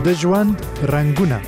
د ژوند رنگونه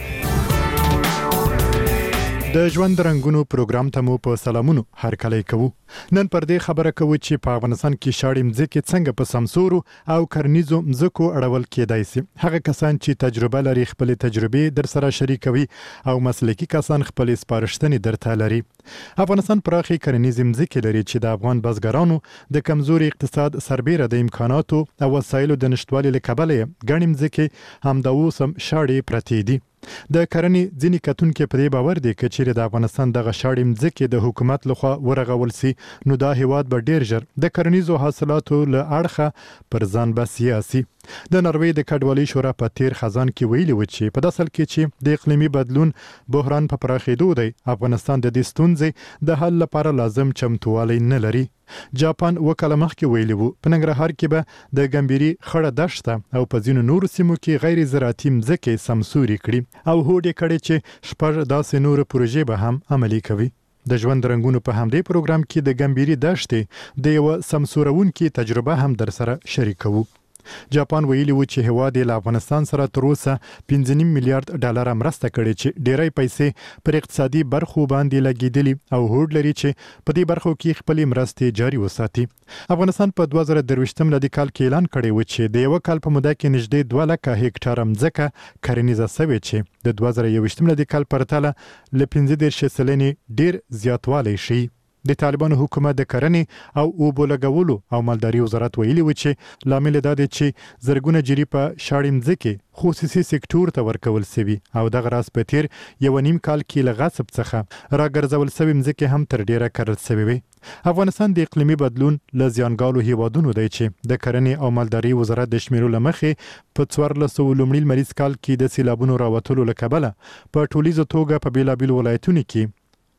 د ژوند رنگونو پروګرام ته مو په سلامونو هر کله کوو. نن پر دې خبره کوو چې په افغانستان کې شاړې مځکې څنګه په سمسورو او کرنیزو مځکو اړول کېدای شي. هغه کسان چې تجربه لري خپل تجربې در سره شریکوي او مسلکي کسان خپل سپارښتنې درته لري. افغانستان پراخي کرنیزې مځکې لري چې د افغان بزګرانو د کمزوري اقتصاد سربېره د امکاناتو او وسایلو د نشټوالي له کبله ګڼې مځکې همدا اوس هم شاړې پرتې دي. د کرنې ځینې کتونکي په دې باور دي چې چیرې د افغانستان دغه شاړې مځکې د حکومت لخوا ورغول سي نو دا هیواد به ډیر ژر د کرنیزو حاصلاتو له اړخه پر ځان بسیا سي. د نروې د کډوالۍ شورا په تیر خزان کې ویلي و چې په داسل کې چې د اقلیمي بدلون بحران په پراخېدو دی، افغانستان د دې ستونزې د حل لپاره لازم چمتووالی نه لري. جاپان وکاله مخکې ویلي وو په ننګرهار کې به د ګمبيري خړه دشته او په ځینو نورو سیمو کې غیر زراعتي مځکې سمسوري کړي او هوډ یې کړی چې شپږ داسې نور پروژې به هم عملي کوي. د ژوند رنگونو په همدې پروګرام کې د ګمبيري دشتې د یو سمسورونکي تجربه هم در سره شریکوو. جاپان ویلي و چې هواد له افغانستان سره تر اوسه 15 میلیارډ ډالر مرسته کړې چې ډېری پیسې پر اقتصادي برخو باندې لګیدلي او هوډ لري چې په دې برخو کې خپل مرستې جاري وساتي. افغانستان په 2023 لدی کال کې اعلان کړی و چې د یو کال په موده کې نږدې 2 لک هکټار مځکه کرنیزه شوې چې د 2021 لدی کال پرتله ل 15 سلنې ډیر زیاتوالی شي. د طالبانو حکومت د کرنې او اوبو لګولو او مالداري وزارت ویلي و چې لامل دا دی چې زرګونه جری په شاړې مځکې خصوصي سکتور ته ورکول شوی او دغه راز په تیر یو نیم کال کې له غصب څخه راګرځول شوی مځکې هم تر ډیره کرل شوی وي. افغانستان د اقلیمي بدلون له زیانګالو هیوادونو دی چې د کرنې او مالداري وزارت د شمیرو لمخې په 1400 لومړي لمریز کال کې د سیلابونو راوتلو لکبله په ټولیزه توګه په بیلابیلو ولایتونو کې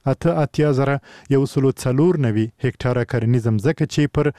8,194 هکټاره کرنیزه مځکه چې پر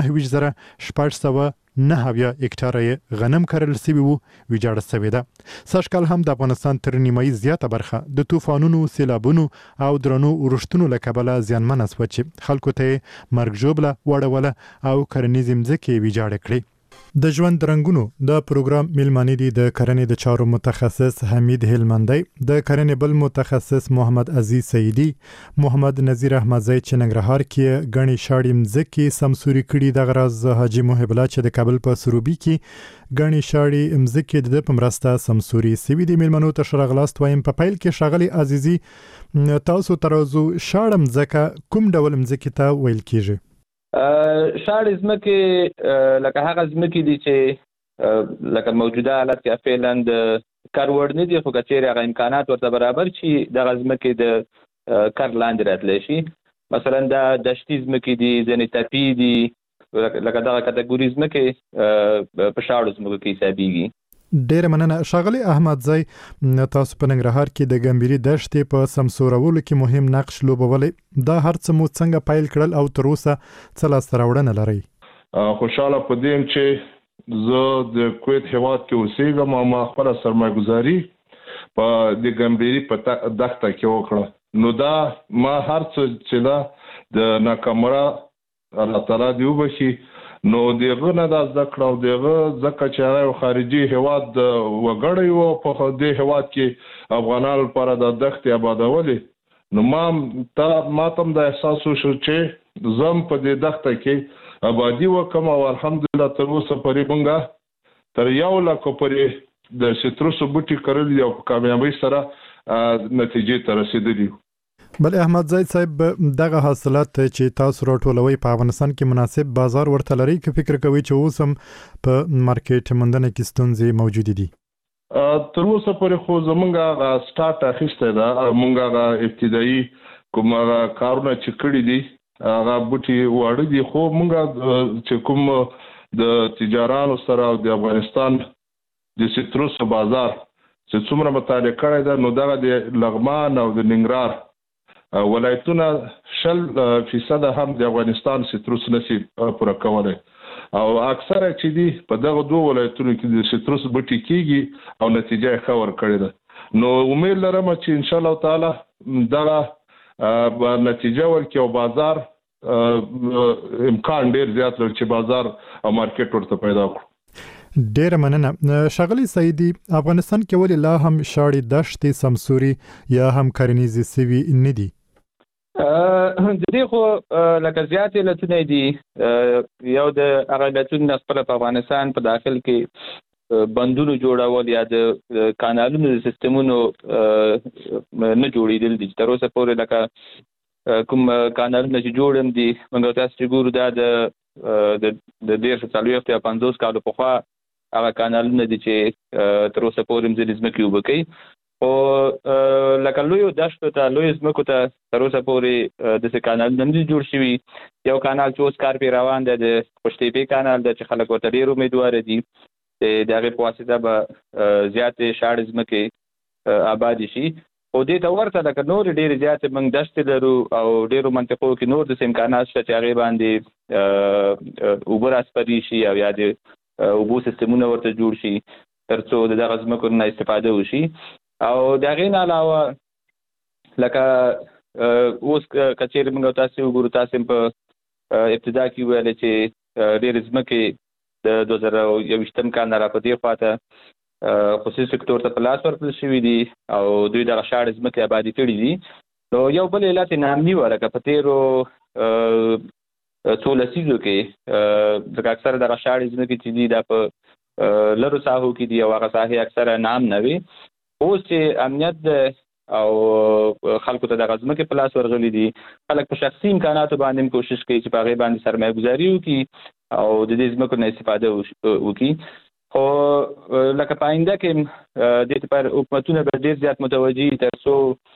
9,709 هکټاره غنم کرل شوی وو ویجاړه شوې ده. سږکال هم د افغانستان تر نیمایي زیاته برخه د طوفانونو، سیلابونو او درنو ورښتونو له کبله زیانمنه شوه چې خلکو ته مرګ ژوبله وړوله او کرنیزې مځکې ویجاړې کړې. د ژوند رنگونو د پروګرام میلمانه دي د کرنې د چارو متخصص حمید هلمندی، د کرنې بل متخصص محمد عزیز سیدی، محمد نذیر احمدزی چې ننګرهار کې غنی شاړې مځکې سمسوري کړي، د غراز حاجی محب الله چې د کابل په سروبي کې غنی شاړې مځکې د پمرسته سمسوري سوي دي. میلمنو ته شرغلاست وایم. په پیل کې شاغلی عزیزی تاسو ترازو شاړې مځکه کوم ډول مځکې ته ویل کیږي؟ شاړې ځمکې لکه هغه ځمکې دي چې لکه موجوده حالت کې فعلا د کار وړ نه دي، خو که چیرې هغه امکانات ورته برابر شي دغه ځمکې د کار لاندې راتلی شي. مثلا دا دشتي ځمکې دي، ځینې تپي دي، لکه دغه کټګوري ځمکې په شاړو ځمکو کې حسابېږي. ډیر مننه. شاغلی احمدزی، تاسو په ننګرهار کې د ګمبيري دشتې په سمسورولو کې مهم نقش لوبولی. دا هر څه مو څنګه پیل کړل او تر اوسه څه لاسته راوړنه لرئ؟ خوشاله په دې یم چې زه د کویت هیواد کې اوسېږم او ما خپله سرمایه‌ګذاري په د ګمبيري په دښته کې وکړه. نو دا ما هر څه چې دا د ناکامره الله تعالی دې وبخي، نو دغه نه د زده کړه او دغه ځکه چې هغه خارجي هیواد وګړی وو په دې هیواد کې افغانانو لپاره د دښتې آبادولې، نو ما تم د احساس وشو چې زم په دې دښته کې آبادي وکم او الحمدلله تر اوسه پورې موږ تر 1 لک پورې د سټروسو بوټي کرلي او په کامیابۍ سره نتیجې ته رسیدلي. بل احمد زید صاحب، دغه حاصلات چې تاسو راټولوي په افغانستان کې مناسب بازار ورته لري که فکر کوي چې اوس هم په مارکیټ موندنه کې ستونزې موجود دي؟ تر اوسه پورې خو زمونږ سٹارټ اخیسته ده، مونږ ابتدایي کوم کارونه چې کړی دي هغه بوټي واړه دي، خو مونږ چې کوم د تجارانو سره او د افغانستان د سټروسو بازار چې څومره مطالعه کړی ده، نو دغه د لغمان او د ننګرهار ولایتونه 100% هم د افغانستان سټروس نشي پوره کولای او اکثره چې دي په دغه دوه ولایتونو کې د سټروس بوټي کیږي او نتیجه یې ښه ورکړې ده. نو امید لرم چې ان شاء الله تعالی دغه نتیجه ورکړي او بازار امکان ډیر زیات لري چې بازار او مارکیټ ورته پیدا کړو. ډېر مننه ښاغلي سعیدي. افغانستان کې ولې لا هم شاړې دښتې سمسوري یا هم کرنیزې سوي نه دي؟ د دې خو لکه زیات علتونه دي. یو د هغه علتونه خپل په افغانستان په داخل کې بندونو جوړول یا د کانالونو د سیستمونو نه جوړېدل دي. تر اوسه پورې لکه کوم کانالونه چې جوړ دي موږ تاسو چې ګورو دا د 140 یا 50 کالو پخوا هغه کانالونه دي چې تر اوسه پورې د ځمکې اوبه کوي. او لکه لویو دښتو ته لویو ځمکو ته تر اوسه پورې داسې کانالونه نه دي جوړ شوي. یو کانال چې اوس کار پرې روان دی د خوشتیپې کانال دی چې خلک ورته ډېر امیدواره دي د هغې په واسطه به زیاتې شاړې ځمکې آبادې شي. خو دې ته ورته لکه نورې ډېرې زیاتې موږ دښتې لرو او ډېرو منطقو کې نور داسې امکانات شته چې هغې باندې اوبه راسپري شي او یا د اوبو سیستمونه ورته جوړ شي تر څو د دغه ځمکو نه استفاده وشي. او د هغې نه علاوه لکه اوس که چېرې موږ تاسې وګورو، تاسې په ابتدا کې ویلې چې ډېرې ځمکې د 2021 کال نه را په دې خواته خصوصي سکتور ته په لاس ورکړل شوي دي او دوی دغه شاړې ځمکې آبادې کړي دي. نو یو بل علت یې نامني وه لکه په تېرو څو لسیزو کې ځکه اکثره دغه شاړې ځمکې چې دي دا په لرو ساحو کې دي او هغه ساحې اکثره نام نه وي. اوس چې امنیت او خلکو ته دغه ځمکې په لاس ورغلي دي، خلک په شخصي امکاناتو باندې هم کوشش کوي چې په هغې باندې سرمایه ګزاري وکړي او د دې ځمکو نه استفاده وکړي. خو لکه په آینده کې دې لپاره حکومتونه به ډېر زیات متوجه وي تر څو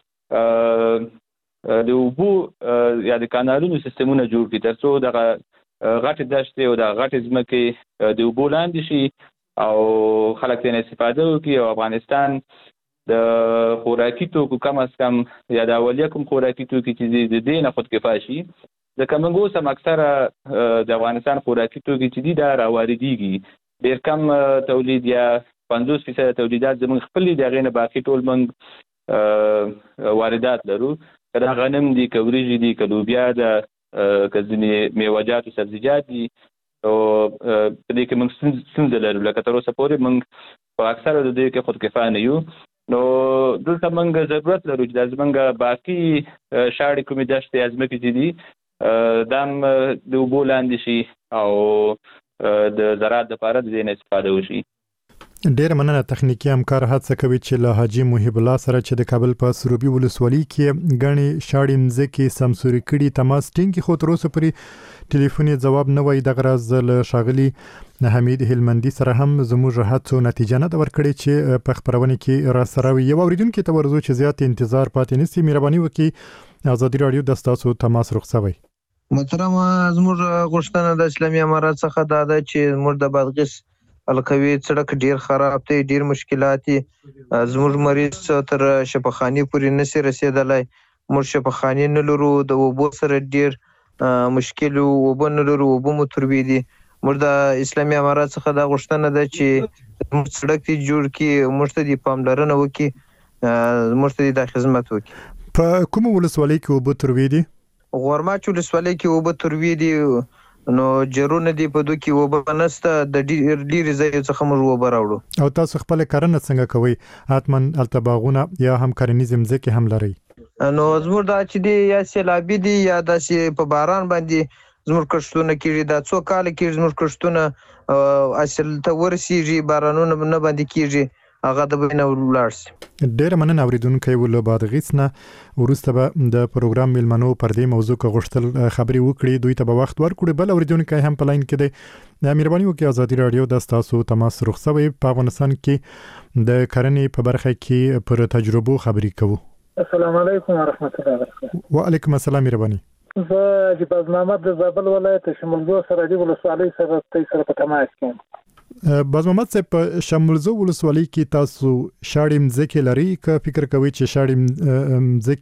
د اوبو یا د کانالونو سیستمونه جوړ کړي تر څو دغه غټې دښتې او دغه غټې ځمکې د اوبو لاندې شي او خلک ترې استفاده وکړي او افغانستان د خوراکي توکو کم از کم یا د اولیه کوم خوراکي توکي چې د دې نه خودکفا شي. ځکه موږ اوس هم اکثره د افغانستان خوراکي توکي چې دي دا راواردېږي. ډېر کم تولید یا 50% تولیدات زموږ خپل دي، د هغې نه باقي ټول موږ واردات لرو. که دا غنم دي، که وریجې دي، که لوبیا ده، که ځینې میوهجات او سبزیجات دي. او په دې کې موږ ستونزه لرو. لکه تر اوسه پورې موږ په اکثره د دې کې خودکفا نه یو. نو دلته موږ ضرورت لرو چې دا زموږ باقي شاړې کومې دښتې یا ځمکې چې دي دا هم د اوبو لاندې شي او د زراعت دپاره د دې نه استفاده وشي. ډېر مننه. تخنیکی همکار هڅه کوي چې له حاجي محب الله سره چې د کابل په سروبي ولسوالۍ کې ګڼې شاړې مځکې سمسوري کړي تماس ټینګ کړي، خو تر اوسه پورې ټلیفوني ځواب نه وایي. دغه راز له ښاغلي حمید هلمندي سره هم زموږ هڅو نتیجه نه ده ورکړې چې په خپرونه کې را سره وي. یو اورېدونکي ته ورځو چې زیات انتظار پاتې نشي، مهرباني وکړئ ازادي راډیو د ستاسو تماس رخصوي. محترمه، زموږ غوښتنه د اسلامي امارات څخه دا ده چې زموږ د بادغیس القوي سړک ډیر خراب دی، ډیر مشکلات دي. زموږ مریض تر شفاخانې پورې نشي رسیدلی. موږ شفاخانې نه لرو، د اوبو سره ډیر مشکل اوبه نه لرو، اوبه مو تروي دي. موږ د اسلامي امارات څخه دا غوښتنه ده چې موږ سړک دې جوړ کړي، موږ ته دې پاملرنه وکړي، موږ ته دې دا خدمت وکړي. په کومه ولسوالۍ کې اوبه تروي دي؟ غورماچ ولسوالۍ کې اوبه تروي دي. نو جرونه دی په دوه کې اوبه نشته، د ډېرې ځایو څخه موږ اوبه راوړو. او تاسو خپل کرنه څنګه کوئ؟ حتمن هلته باغونه یا هم کرنیزې مځکې هم لرئ؟ نو زموږ دا چې دی یا سیلابي دي یا داسې په باران باندې زموږ کښتونه کېږي. دا څو کاله کېږي زموږ کښتونه اصل ته ورسېږي، بارانونه نه باندې کېږي، هغه د بینه ولاړ شي. ډېر مننه اورېدونکی و. له بادغیس نه وروسته به د پروګرام میلمنو پر دې موضوع کې غوښتل خبرې وکړي، دوی ته به وخت ورکړو. بل اورېدونکی هم په لاین کې دی. مهرباني وکړئ ازادي راډیو د ستاسو تماس رخصوي. په افغانستان کې د کرنې په برخه کې پر تجربو خبرې کوو. السلام علیکم ورحمت الله وبرکاته. وعلیکم السلام. مهرباني. زه جباز محمد د زابل ولایت شمولزو سرحدي ولسوالۍ سره په تماس کې یم. باز محمد صاحب، په شمولزو ولسوالۍ کې تاسو شاړې مځکې لرئ که فکر کوئ چې شاړې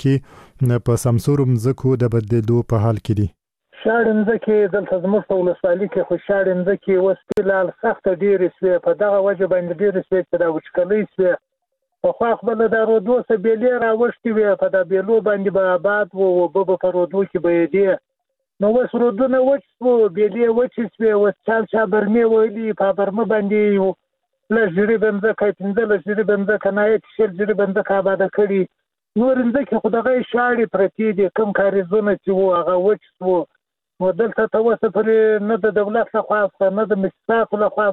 مځکې په سمسورو مځکو د بدلېدو په حال کې دي؟ شاړې مځکې دلته زموږ په ولسوالۍ کې خو شاړې مځکې اوس فلحال سخته ډېرې شوې، په دغه وجه باندې ډېرې شوې چې دا وچکالۍ شوې. پخوا خپله د رودو څخه بیلې راوښتې وې، په دا بیلو باندې به آباد و، اوبه به په رودو کې بهېدې. نو اوس رودونه وچ شو بیلې وچې شوې اوس چا برمې ویلي په برمه باندې یو لږ جریب مځکه 15 جریب مځکه نه 10 جریب مځکه آباده کړي نور مځکې خو دغه شاړې پرتې دي کوم کاریزونه چې وو هغه وچ شو نو دلته ته اوسه پرې نه د دولت لخوا نه د مستاق لخوا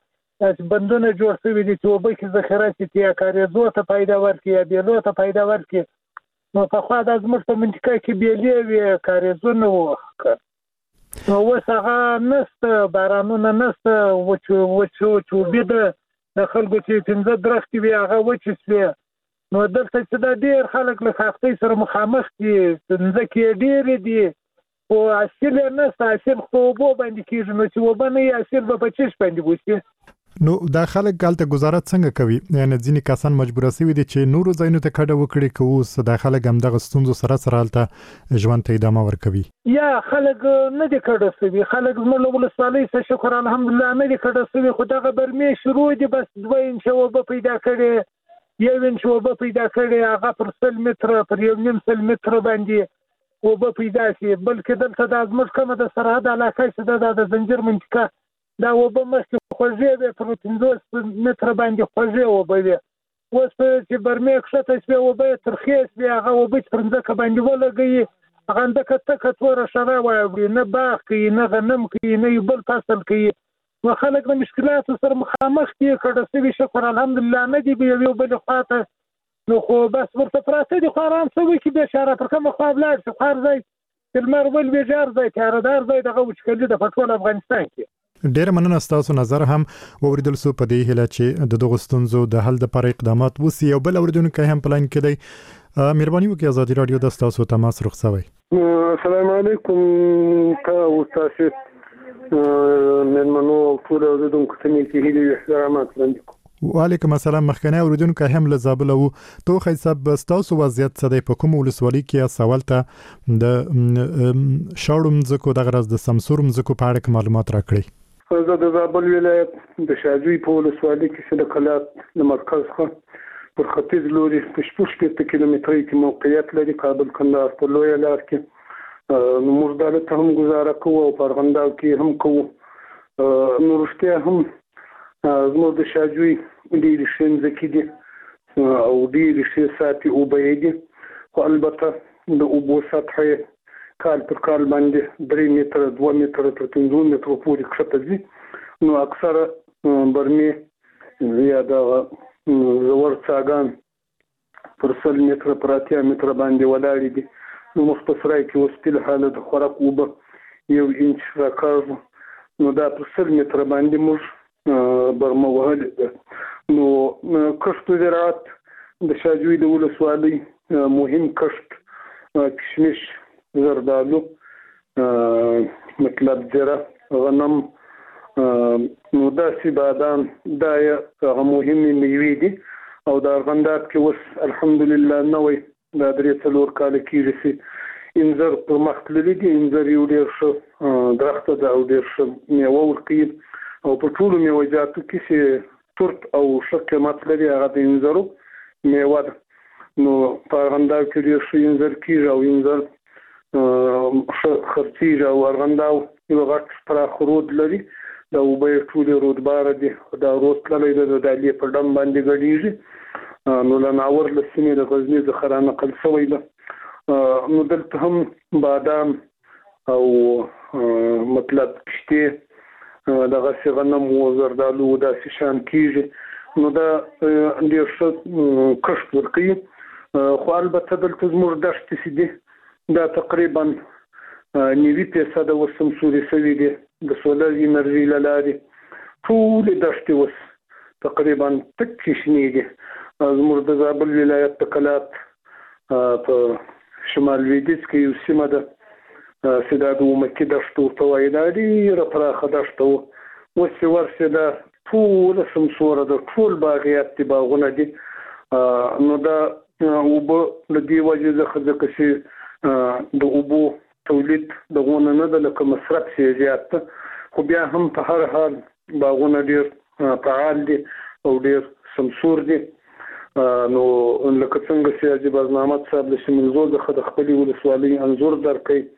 بندونه جوړ شوي دي چې اوبه کې ذخیره شي یا کاریزو ته پیدا ورکړي یا بیلو ته پیدا ورکړي نو پخوا دا زموږ په منطقه کې بیلې وې کاریزونه وو نو اوس هغه نشته بارانونه نشته وچ اوبه د خلکو چې 15 درختې وي هغه وچې شوې نو دلته چې دا ډېر خلک له سختۍ سره مخامخ دي ځمکې ډېرې دي خو حاصل یې نشته حاصل خو اوبو باندې کېږي نو چې اوبه نه وي حاصل به په چش باندې وشي نو دا خلک هلته ګزارت څنګه کوي یعنې ځینې کسان مجبوره سوي دي چې نورو ځایونو ته کډه وکړي که اوس دا خلک همدغه ستونزو سره هلته ژوند ته ادامه ورکوي یا خلک نه دي کډه سوي خلک زموږ له ولسوالۍ څخه شکر الحمدلله نه دي کډه سوي خو دغه برمې شروع دي بس 2 انچه اوبه پیدا کړي 1 انچ اوبه پیدا کړي هغه پر 100 متره پر 1.5 متره باندې اوبه پیدا شي بلکې دلته د زموږ کومه د سرحد علاقه چې د زنجیر منطقه دا اوبه مخکې خوږې وې پر 15 متره باندې خوږې اوبه وې اوس چې برمې کښته شوې اوبه یې ترخې شوې هغه اوبه چې پر ځمکه باندې ولګوي هغه اندکه تکه توره شره واوړي نه باغ کوي نه غنم کوي نه یو بل فصل کوي نو خلک د مشکلاتو سره مخامخ دي کډه سوي شکر الحمدلله نه دي یو بل خواته نو خو بس ورته پراته دي خو آرام سوي کې بېچاره پر کومه خوا ولاړ شي هر ځای چې لمر ولوېږي هر ځای تیاردار ځای دغه وچکلي ده په ټول افغانستان کې ډېر مننه ستاسو نظر هم واوریدل سو په دې هیله چې د دغو ستونزو د حل لپاره اقدامات وشي او بل اوریدونکو هم پلان کړي مهرباني وکړئ ازادي رادیو د تاسو تماس رخصوي السلام علیکم تاسو من منو ټول اوریدونکو ته نیکی هیله احترامات وړاندې کوم وعلیکم السلام مخکنی اوریدونکو هم له زابل او تو حساب تاسو وضعیت څه دی په کوم ولسوالۍ کې سوال ته د شاړم ځکو د غرض د سمسور ځکو په اړه معلومات راکړي زه د زابل ولایت د شاجوی په ولسوالۍ کې د کلات د مرکز څخه پر ختیځ لوري په 15 کیلومترۍ کې موقعیت لري کابل کندهار په لوی لار کې نو موږ دلته هم گزاره کوو او پرغنداو کې هم کوو نو رښتیا هم زموږ د شاجوی ډېرې ښې ځمکې دي او ډېرې ښې ساتي اوبه دي خو البته د اوبو سطحه کال پر کال باندې 3 متره 2 متره تر 5 متره پورې کښته ځي نو اکثره برمې یا د زور څاګان پر 100 متره پر 80 متره باندې ولاړې دي نو مختصرای کې وسپیل حالت خوراک اوبه 1 انچ راکاږو نو دا پر 100 متره باندې موږ برمه وهلې نو کښت زراعت د شاجوی د ولسوالۍ مهم کښت کشمش زردالو مطلب زیره غنم نو داسې بادام دا هغه مهمې میوې دي او د ارغنداب کې اوس الحمدلله نوې دا 3-4 کاله کېږي چې انځر پر مخ تللي دي انځر یو ډېر ښه درخته ده او ډېر ښه میوه ورکوي او په ټولو میوهجاتو کې چې ترت او ښه قیمت لري هغه د انځرو میوه ده نو په ارغنداب کې ډېر ښه انځر کېږي او انځر خرڅیږي او ارغنداو یو غټ پراخ رود لري دا اوبه ټولې رودباره دي دا رود تللی ده د دالې په ډم باندې ګډېږي نو له ناور له سیمې د غزني څخه رانقل شوی ده نو دلته هم بادام او مطلب کښتې دغسې غنم و زردالو داسې شان کېږي نو دا ډېر ښه کښت ورکوي خو البته دلته زموږ دښتې چې دي دا تقریبا 90% اوس سمسوري شوي دي د سولر انرژي له لارې ټولې دښتې اوس تقریبا تکې شنې دي زموږ د زابل ولایت د کلات په شمال لویدیځ کې یو سیمه ده چې دا د اومکي دښته ورته وایي دا ډېره پراخه دښته وه اوس چې ورسې دا ټوله سمسوره ده ټول باغیات دي باغونه دي نو دا اوبه له دې وجې څخه ځکه چې د اوبو تولید دغونه نه ده لکه مصرف یې زیات ده خو بیا هم په هر حال باغونه ډېر فعال دي او ډېر سمسور دي نو لکه څنګه چې حاجي باز محمد صاحب د شملزو څخه د خپلې ولسوالۍ انځور درکوي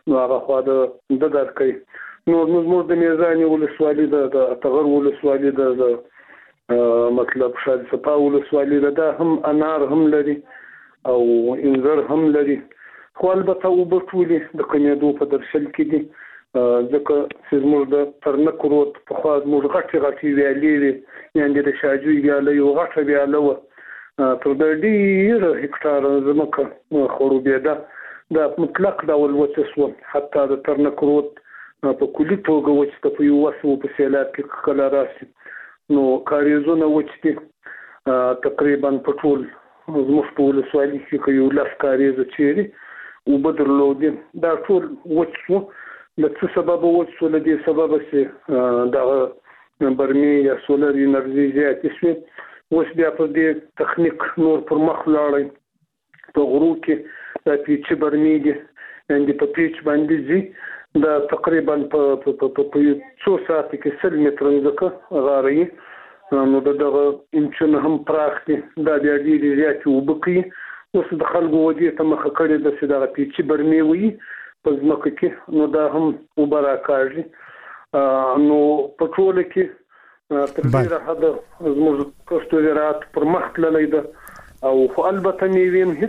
نو هغه خوا د درکې نور موږ د میزان ولسوالي د تغر ولسوالي د مطلب شاد صفا ولسوالي دا هم انار هم لري او انځر هم لري خو البته وبټولي د کمیدو په درشل کې دي ځکه چې موږ د ترنک روت په خوا موږ غټي ویالې یعنی د شاجوی ویاله یو غټه ویاله و تر ډېر هکټار ځمکه خړوبېده د مطلق ډول وچه حتی د ترنک روت په کلي توګه وچه په یو وسو په سیلاب کې کله راشي نو کاریزونه وچتي تقریبا په ټول زموږ په ولسوالي کې یو لاس کاریزه چیري وبدرلودي دا ټول وچو د څه سبب وچو له دې سبب چې دا برمي یا سولر انرژي زیاتې شوي اوس بیا په دې تخنیک نور پر مخ لاړی په غرو کې دا پیچ برمي دي اندې په پیچ باندې ځي دا تقریبا په څو ساعت کې 100 متر ځکه غاري نو دغه انچونه هم پراخ دي دا بیا ډېرې زیاتې اوبه کوي اوس د خلکو ودې ته مخه کړې ده چې دغه پیچ برمي وي په ځمکه کې نو دا هم اوبه راکاږي نو په ټوله کې تر ډېره حده زموږ کښت زراعت پر مخ تللی ده او خو البته میوې هم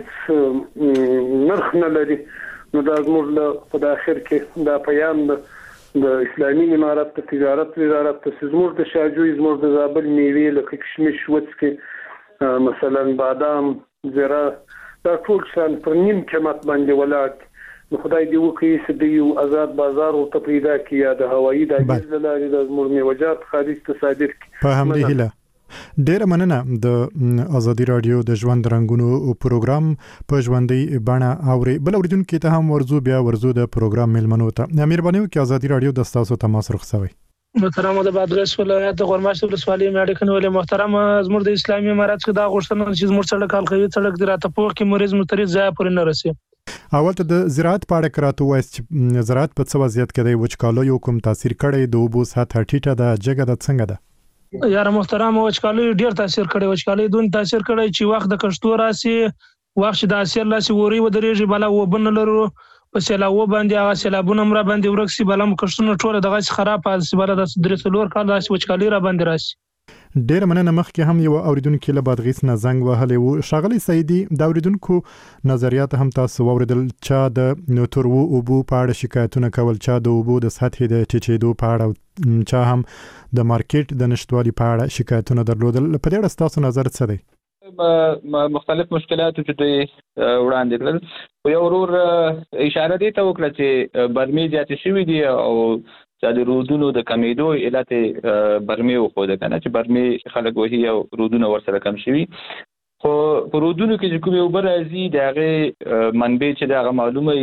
هېڅ نرخ نه لري نو دا زموږ په اخر کې دا پیام د اسلامي امارت د تجارت وزارت ته زموږ د شاجوی زموږ د زابل میوې لکه کشمش وڅکې مثلا بادام زیره دا ټول شان پر نیم قیمت باندې ولاړ نو خدای دې وکړي چې د یو آزاد بازار او ته پیدا کړي یا د هوایي دهلیز له لارې د زموږ میوجات خارج ته صادر کړي په همدې هیله ډېره مننه د ازادي رادیو د ژوند رنګونو پروګرام په ژوندۍ بڼه اوري بل اوریدونکو ته هم ورزو د پروګرام ملمنو ته مهرباني وکړئ ازادي رادیو د تاسو تماس رخصوي محترم د بادغیس ولایت د غورماشت ولسوالۍ مېډیکن ولې محترم زموږ د اسلامي امارت څخه دا غوښتنه چې زموږ سړک حلقوي سړک د راته پوخ کې مریض متریض ځای پورې نه رسي اول ته د زراعت په اړه کراته وایي چې زراعت په څه وضعیت کې دی وچکالو یو کوم تاثیر کړی د اوبو سطح ټیټه ده جګه ده څنګه ده یار محترم وچکالو ډیر تاثیر کړی وچکالو دون تاثیر کړی چې وخت د کښتو راسي وخت د اسیر لاسي ووري ودرېږي بلا وبن لرو په سیلاو باندې هغه سیلابونه مر باندې ورکسي بلم کښتونه ټوله دغه خراب حالت بل د درسلور کال راسي وچکالو را باندې راسي ډیر مننه مخکې هم یو اوریدونکو له بادغیس نه زنګ وهلی وو شاغلی سیدی د اوریدونکو نظریات هم تاسو اوریدل چې د نوترو اوبو په اړه شکایتونه کول چې د اوبو د سطح د ټیټېدو په اړه چې هم د مارکیټ د نشټوالي په اړه شکایتونه درلودل په دې اړه تاسو نظر څه دی مختلف مشکلات چې دوی وړاندې کړل یو ورور اشاره دي ته وکړه چې برمي زیاتې شوي دي او چې د رودونو د کمیدو علت برمي خو ده کنه چې برمي خلک وهي او رودونه ورسره کم شوي خو په رودونو کې چې کوم یو بل ازي د هغه منبع چې دا معلومه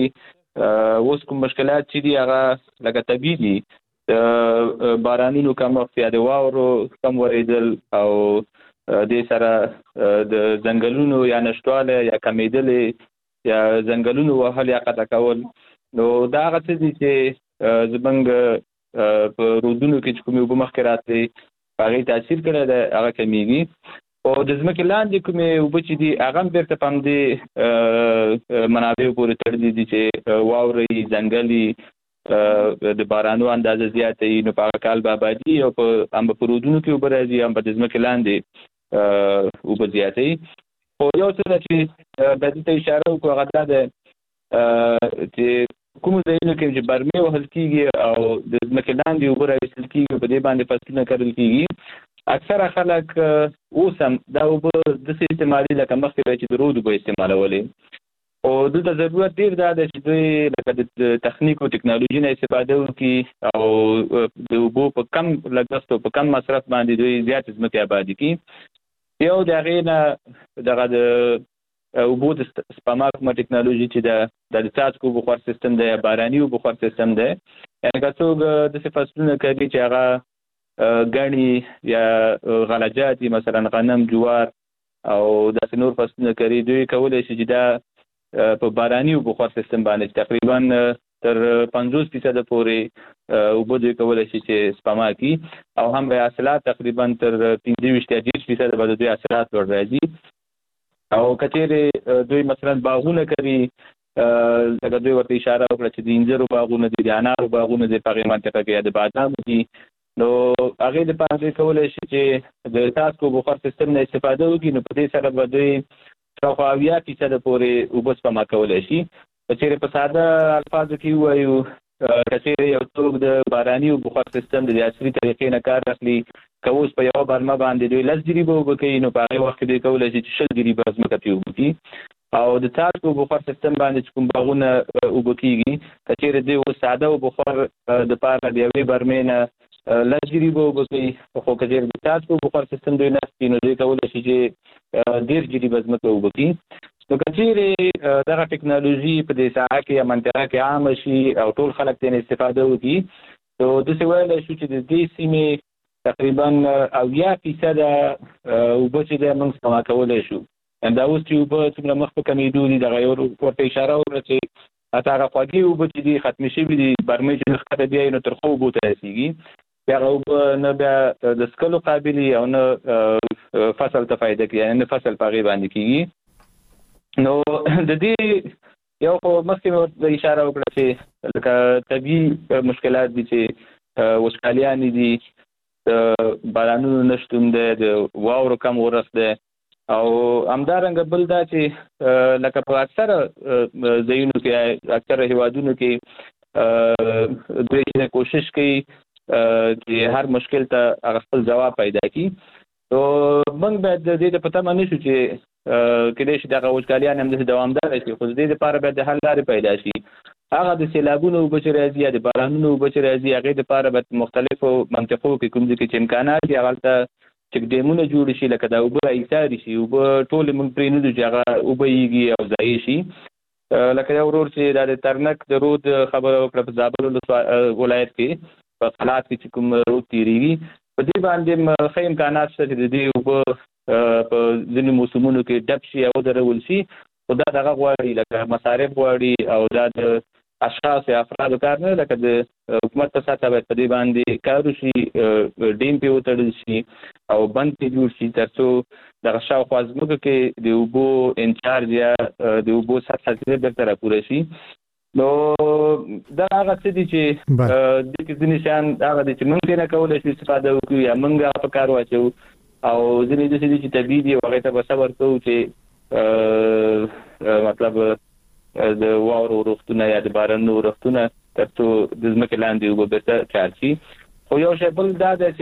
اوس کوم مشکلات چې دي هغه لکه طبيعي دي بارانونو کم اختیار واورو کم ورېدل او د سره د ځنګلونو یا نشټواله یا کمیدلې یا ځنګلونو وهل یا قطع کول نو دا هغه څه دي چې زمونږ په رودونو کې کومې اوبه مخکې راتلې هغې تاثیر کړی دی هغه کمیږي او د ځمکې لاندې کومې اوبه چې دي هغه هم بیرته په همدې منابعو پورې تړلي دي چې واورې ځنګلي د بارانو اندازه زیاته وي نو په هغه کال به ابادي او هم په رودونو کې اوبه راځي هم په د ځمکې لاندې اوبه زیاته وي خو یو څه ده چې د دې ته اشاره وکړو هغه دا ده چې کوم ځایونه کې چې برمي وهل کېږي او د ځمکې لاندې اوبه راویستل کېږي په دې باندې فصلونه کرل کېږي اکثره خلک اوس هم دا اوبه داسې استعمالي لکه مخکې چې د رود اوبه استعمالولې او دلته ضرورت ډېر دا ده چې دوی لکه د تخنیک او ټکنالوژي نه استفاده وکړي او د اوبو په کم لګښت او په کم مصرف باندې دوی زیات ځمکې آبادي کړي یو د هغې نه دغه د اوبو د سپما کومه ټکنالوژي چې د څاڅکو بخار سیستم دی یا باراني بخار سیستم دی یعنې که څوک داسې فصلونه کوي چې هغه ګڼي یا غلجات مثلا غنم جوار او داسې نور فصلونه کوي دوی کولی شي چې دا په باراني بخار سیستم باندې تقریبا تر 50% پورې اوبه دوی کولی شي چې سپما کړي او هم حاصلات تقریبا تر 25-30% به دوی حاصلات لوړ راځي او کچېرې دوی مثلا باغونه کوي لکه دوی ورته اشاره وکړه چې د انځرو باغونه دي، د انارو باغونه دي په هغې منطقه کې، یا د بادامو دي. نو هغې دپاره دوی کولی شي چې د څاڅکو بخار سیستم نه استفاده وکړي. نو په دې سره به دوی شاوخوا 80% پورې اوبه سپما کولی شي. که چېرې په ساده الفاظو کې ووایو، که چېرې یو څوک د باراني بخار سیستم د عصري طریقې نه کار اخلي، که اوس په یوه برمه باندې دوی 10 جریبه اوبه کوي، نو په هغې وخت کې دوی کولی شي چې 20 جریبه ځمکه پرې اوبه کړي. او د څاڅکو بخار سیستم باندې چې کوم باغونه اوبه کېږي، که چېرې دوی اوس ساده بخار دپاره د یوې برمې نه 10 جریبه اوبه کوي، خو که چېرې د څاڅکو بخار سیستم دوی نصب کړي، نو دوی کولی شي چې 10 جریبه ځمکه اوبه کړي. نو که چېرې دغه ټکنالوژي په دې ساحه کې یا منطقه کې عامه شي او ټول خلک ترې استفاده وکړي، نو داسې ویلی شو چې د دې سیمې تقریبا 80% اوبه چې دی موږ سپما کولی شو. دا اوس چې اوبه څومره مخ په کمېدو دي، دغه یو ورته اشاره وکړه چې حتی هغه خوږې اوبه چې دي ختمې شوي دي، برمې چې ښکته بیایي نو ترخو اوبو ته رسېږي. بیا هغه اوبه نه بیا د څښلو قابل او نه فصل ته فایده کوي، یعنې نه فصل په هغې باندې کېږي. نو د دې یو خو مخکې مې ورته اشاره وکړه چې لکه طبیعي مشکلات دي چې وچکالیانې دي، د بارانونو نشتون دی، د واورو کم ورښت دی، او همدارنګه بل دا چې لکه په اکثره ځایونو کې، اکثره هیوادونو کې دوی کوشش کوي چې هر مشکل ته هغه خپل ځواب پیدا کړي. نو موږ باید د دې په تمه نه شو چې کېدای شي دغه وچکالیان هم داسې دوامداره شي، خو د دې دپاره باید د حل لارې پیدا شي. هغه د سیلابونو اوبه چې راځي یا د بارانونو اوبه چې راځي، هغې دپاره باید مختلفو منطقو کې کوم ځای کې چې امکانات دي هغلته چک ډیمونه جوړ شي، لکه دا اوبه ایساري شي. اوبه ټولې موږ پرې نه دو چې هغه اوبه یېږي او ضایع شي. لکه یو ورور چې دا د ترنک د رود خبره وکړه په زابل ولایت کې په فلات کې چې کوم رود تېرېږي، په دې باندې ښه امکانات شته چې د دې اوبه په ځینې موسمونو کې ډب شي او ودرول شي. خو دا دغه غواړي، لکه مصارف غواړي، او دا د اشخاص یا افرادو کار نه، لکه د حکومت په سطحه باید په دې باندې کار وشي، ډیم پرې وتړل شي او بند پرې جوړ شي، تر څو دغه شاوخوا ځمکو کې د اوبو انچارج یا د اوبو سطحه چې بېرته راپوره شي. نو دا هغه څه دي چې دې کې ځینې شیان هغه دي چې موږ ترې نه کولی شو استفاده وکړو یا موږ هغه په کار واچوو، او ځینې داسې دي چې طبیعي دي او هغې ته به صبر کوو چې مطلب د واورو ورښتونه یا د بارانونو ورښتونه تر څو د ځمکې لاندې اوبه بېرته چارج شي. خو یو شی بل دا دی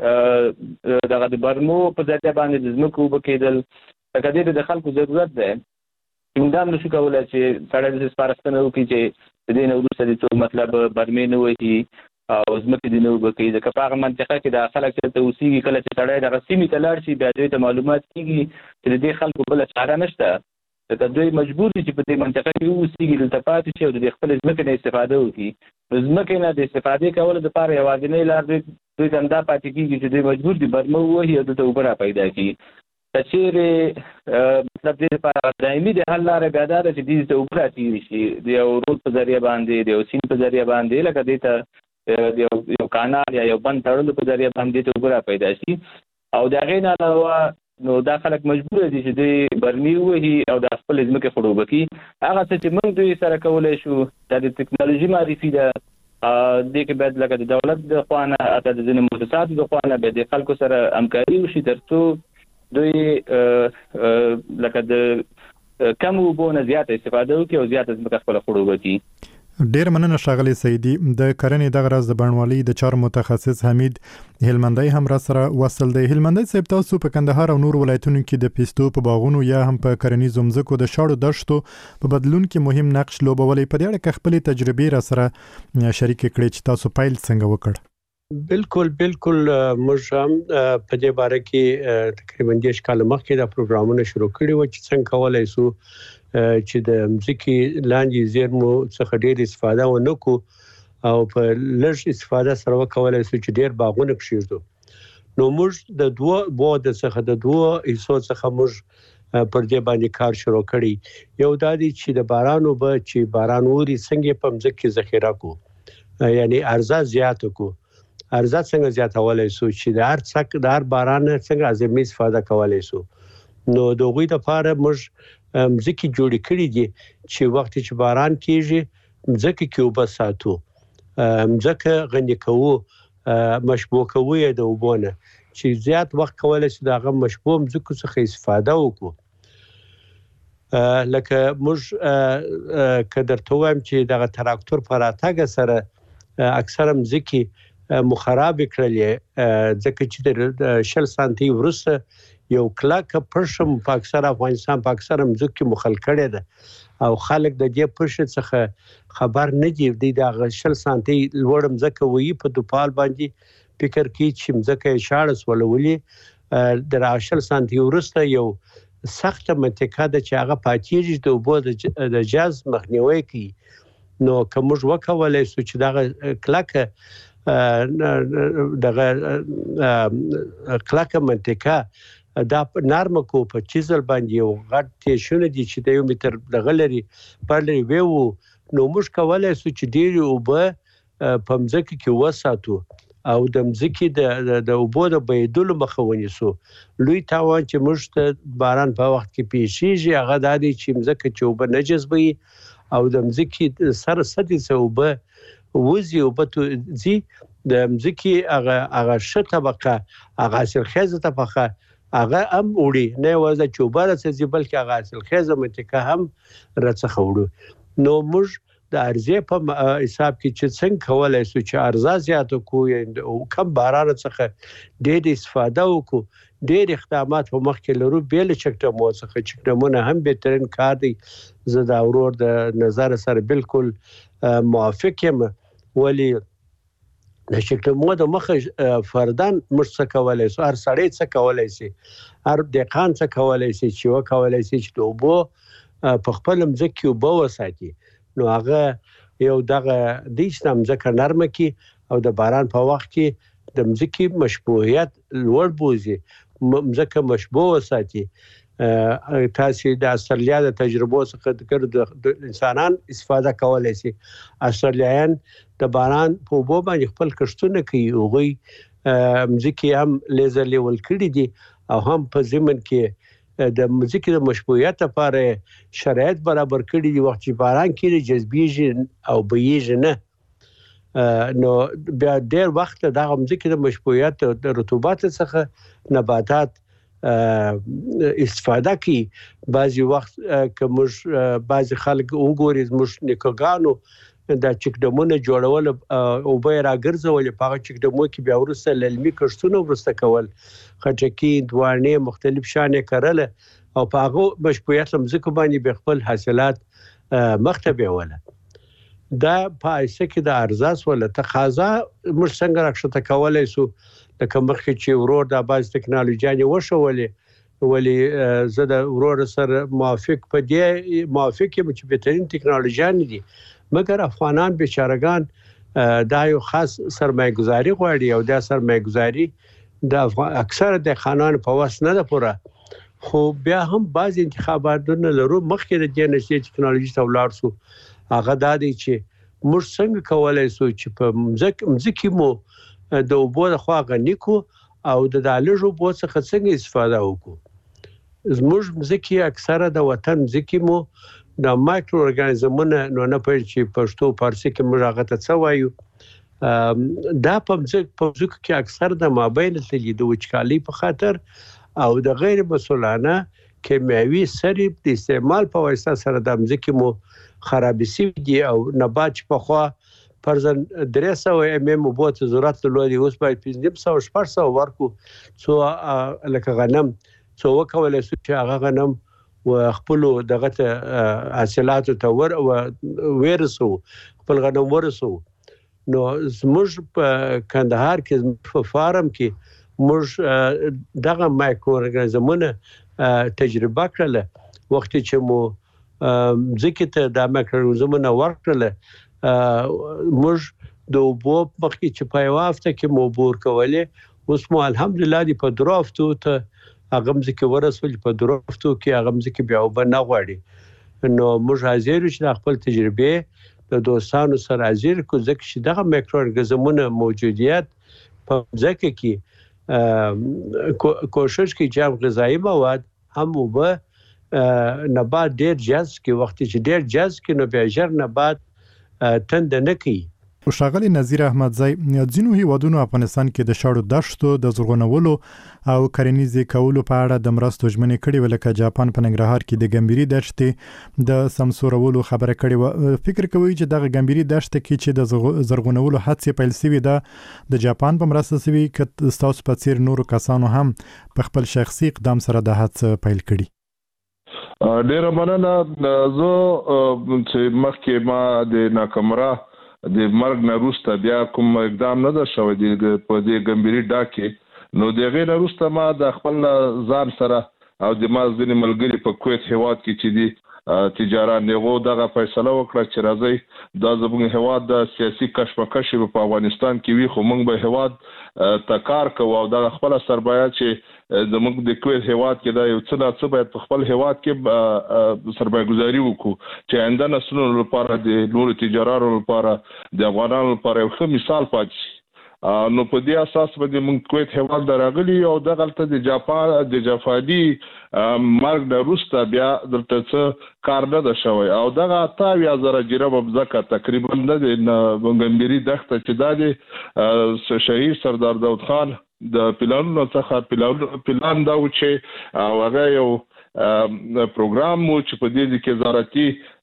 چې دغه د برمو په ذریعه باندې د ځمکو اوبه کېدل، لکه دې ته د خلکو ضرورت دی. موږ هم نشو کولی چې سړی داسې سپارښتنه وکړي چې د دې نه وروسته دې څوک مطلب برمې نه وهي او ځمکې دې نه اوبه کوي، ځکه په هغه منطقه کې دا خلک چې دلته اوسېږي، کله چې سړی دغه سیمې ته لاړ شي بیا دوی ته معلومات کېږي چې د دې خلکو بله چاره نشته، ځکه دوی مجبور دي چې په دې منطقه کې واوسېږي، دلته پاتې شي او د دې خپلې ځمکې نه استفاده وکړي. نو ځمکې نه د استفادې کولو دپاره یوازینۍ لار دوی ته همدا پاتې کېږي چې دوی مجبور دي برمه ووهي او دلته اوبه را پیدا کړي. که چېرې مطلب دې دپاره دایمي د حل لاره بیا دا ده چې دې ته اوبه را تېرې شي د یو رود په ذریعه باندې، د یو سیند په ذریعه باندې، لکه دې ته د یو کانال یا یو بند تړلو په ذریعه باندې ته اوبه را پیدا شي. او د هغې نه علاوه نو دا خلک مجبور دي چې دوی برمې ووهي او د خپلې ځمکې خړوبه کړي. هغه څه چې موږ دوی سره کولی شو دا د ټکنالوژي معرفي ده، دې کې باید لکه د دولت د خوا نه حتی د ځینې مؤسساتو د خوا نه باید د خلکو سره همکاري وشي، تر څو دوی لکه د کم اوبو نه زیاته استفاده وکړي او زیاته ځمکه خپله خړوبه کړي. ډیر مننه ښاغلی سیدي. د کرنې دغه راز د بڼوالۍ د چارو متخصص حمید هلمندی هم را سره وصل دی. هلمندی صاحب، تاسو په کندهار او نور ولایتونو کې د پیستو په باغونو یا هم په کرنیزو ځمکو د شاړو دښتو په بدلون کې مهم نقش لوبولی. په دې اړه کې خپلې تجربې را سره شریک کړئ چې تاسو پیل څنګه وکړ. بالکل موږ هم په دې باره کې تقریبا 10 کال مخکې دا پروګرامونه شروع کړي و چې څنګه کولای شو چې د ځمکې لاندې زیرمو څخه ډېر استفاده ونه کړو او په لږ استفاده سره وکولای شو چې ډېر باغونه کښېږدو. نو موږ د دوه حصو څخه موږ پر دې باندې کار شروع کړی. یو دا دی چې د باران اوبه چې باران اوري څنګه په ځمکه کې ذخیره کړو، یعنی ارزه زیات کړو. ارزه څنګه زیاتولای شو چې د هر باران څنګه اعظمي استفاده کولای شو. نو د غوی د لپاره موږ مځکې جوړې کړې دي چې وخت چې باران کیږي مځکه کې اوبه ساتو مځکه غني کوو مشبوع کوو د اوبونه چې زیات وخت کولای شي دغه مشبوع مځکو څخه استفاده وکړو لکه موږ کدر ته وایم چې دغه تراکتور پر اتګ سره اکثره مځکې مخرب کړلې ځکه چې د 60 سانتي ورسره یو کلاک پرشم په اکثر افغانستان په اکثر مځکې مخل کړي ده او خلک د دې پرشه څخه خبر نه دي د 60 سانتي لوړ مځکه وی په دوپال باندې فکر کوي چې مځکه 16 ولولي د 60 سانتي ورسته یو سخت منطقه ده چې هغه پاتېږي د اوبو د جاز مخنیوي کوي نو کوم وکولای سو چې دغه کلاکه دغه کلاکه منطقه دا نرم کو په چیزل باندې یو غټ تیشونه دي چې د 1 متر دغه لري پر لري وو نو موږ کولای سو چې ډیر اوبه په مځکه کې وساتو او د مځکې د اوبو د بېدلو مخه ونیسو لوی تاوان چې موږ ته باران په وخت کې پیښیږي هغه د دې چې مځکه چې اوبه نه جذبوي او د مځکې سره سدي اوبه وزي او بتو زی د مځکې هغه شته طبقه هغه حاصلخیزه طبقه هغه هم وړي نه وځي چې وبره سي بلکې هغه حاصلخیزه منطقه هم راڅخه وړو نو موږ د ارزه په حساب کې چې څنګه کولای شو چې ارزه زیات کو او کم باران څخه ډېر استفاده وکړو ډېر اقدامات په مخ کې لرو بیل چکټمو څخه چکټمونه هم بهترین کار دی زه دا ورور د نظر سره بالکل موافق یم ولی د چکټمو د مخ فردان مرڅ کولای شو هر سړی څه کولای شي هر دقان څه کولای شي چې وکولای شي چې دوبو په خپل مځکه وبو وساتي نو هغه یو دغه د اسلام ځکه نرمه کی او د باران په وخت کې د مځکې مشبوعیت لوړ بوزي مځکه مشبوع وساتي تاسو د استرالیا د تجربو څخه د انسانان استفاده کولای شي استرالیایان د باران په وبو باندې خپل کښتونه کوي اوغوي مځکې هم لیزر لیول کړي دي او هم په زمن کې د مځکې د مشبوعیت لپاره شرایط برابر کړي دي وخت چې باران کېږي جذبېږي او بهیږي نه نو بیا ډېر وخت د مځکې د مشبوعیت د رطوبت څخه نباتات استفاده کوي بعضي وخت کوم بعضي خلک وګوري موږ نیکوګانو دا چکډمونه جوړول او به راګرځول په چکډمو کې بیا ورسره للمي کښتونه ورسته کول خټکی دوانې مختلف شانې کړل او په هغه مشبوعیت مځکه باندې به خپل حاصلات مختبه ولا دا پایسه کې د ارزاس ولا تقاضا موږ څنګه راښته کولای سو د کومخ چې ورور د باز ټکنالوژي وشولې ولی زه د ورور سره موافق یم چې بهترین ټکنالوژي دي مګر افغانان بیچارهګان دا یو خاص سرمایه‌گذاري غواړي او دا سرمایه‌گذاري د اکثر د خانان په واس نه ده پوره خو بیا هم بعض انتخاباتونه لرو مخکې د دې نشي ټکنالوژي ته ولاړ سو هغه دا دی چې موږ څنګه کولای سو چې په مځکه مو د اوبو د خوا غنیکو او د دالجو بو څخه څنګه استفاده وکړو زموږ مځکه اکثره د وطن مځکه مو د مایکرو ارګانیزمونه نو نه پېژ چې پښتو فارسی کې موږ هغه ته څه وایو دا په مځکه کې اکثر د مابین تلید وچکالي په خاطر او د غیر مسؤلانه کیمیاوي سرې د استعمال په واسطه سره د مځکه مو خرابې سي دي او نبات په خوا فرزن 300 mm بوت ضرورت لري اوس باید 500 ورکو څو لکه غنم څو وکولای شو چې هغه غنم وخپل دغه حاصلات ته ورسو خپل غنم ورسو نو زموږ په کندهار کې په فارم کې موږ دغه مایکرو ارګانیزمونه تجربه کړله وخت چې مو ځکه ته د مایکرو ارګانیزمونه ورکړله موږ د وبو مخکې چې په یو هفته کې مو بور کولې اوس مو الحمدلله دی په درافتو ته هغه مځکه ورسول په درافتو کې هغه مځکه بیا وبنه غواړي نو موږ حاضر یو چې خپل تجربه د دوستانو سره حاضر کو ځکه چې دغه مایکرو ارګانیزمونه موجودیت په ځکه کې کوشش کوي چې غذایی مواد هم وبه نبات ډیر جذب کې وخت چې ډیر جذب کې نو بیا ژر نبات تند نه کوي. ښاغلی نذیر احمدزی، ځینو هیوادونو افغانستان کې د شاړو دښتو د زرغونولو او کرنیزې کولو په اړه د مرستو ژمنې کړې وې، لکه جاپان په ننګرهار کې د ګمبيري دښتې د سمسورولو خبره کړې و. فکر کوي چې دغه ګمبيري دښت کې چې د زرغونولو هڅې پیل شوې ده د جاپان په مرسته شوي که ستاسو په څیر نورو کسانو هم په خپل شخصي اقدام سره د هڅې پیل کړي؟ ډیره مننه. زه چې مخکې ما د ناکامرا د مرګ نه وروسته بیا کوم اقدام نه ده شوی په دې ګمبيري ډاکې، نو د غیر وروسته ما د خپل ځان سره او د ما ځینې ملګري په کویت هیواد کې چې دي تجاران یغو دغه فیصله وکړه چې راځي دا زموږ هیواد د سیاسي کشمکش په افغانستان کې وي، خو موږ به هیواد تکار کوو او د خپل سرمایه چې زموږ د کویت هیواد کې دا یو څه نه څه باید په خپل هیواد کې سرمایه گذاري وکړو چې آینده نسلونو لپاره د نورو تجارانو لپاره د افغانانو لپاره یو ښه مثال پاتې شي. نو په دې اساس باندې موږ کویت هیواد راغلي او دغلته د جاپان د جاپاني مرګ د روستا بیا درته څه کار نه ده شوی او دغه 80,000 جریبه ځکه تقریبا د ګمبيري دښته چې د شهید سردار داود خان د پلانونو څخه پلان دا و چې هغه یو پروګرام مو چې په دې کې زراعتي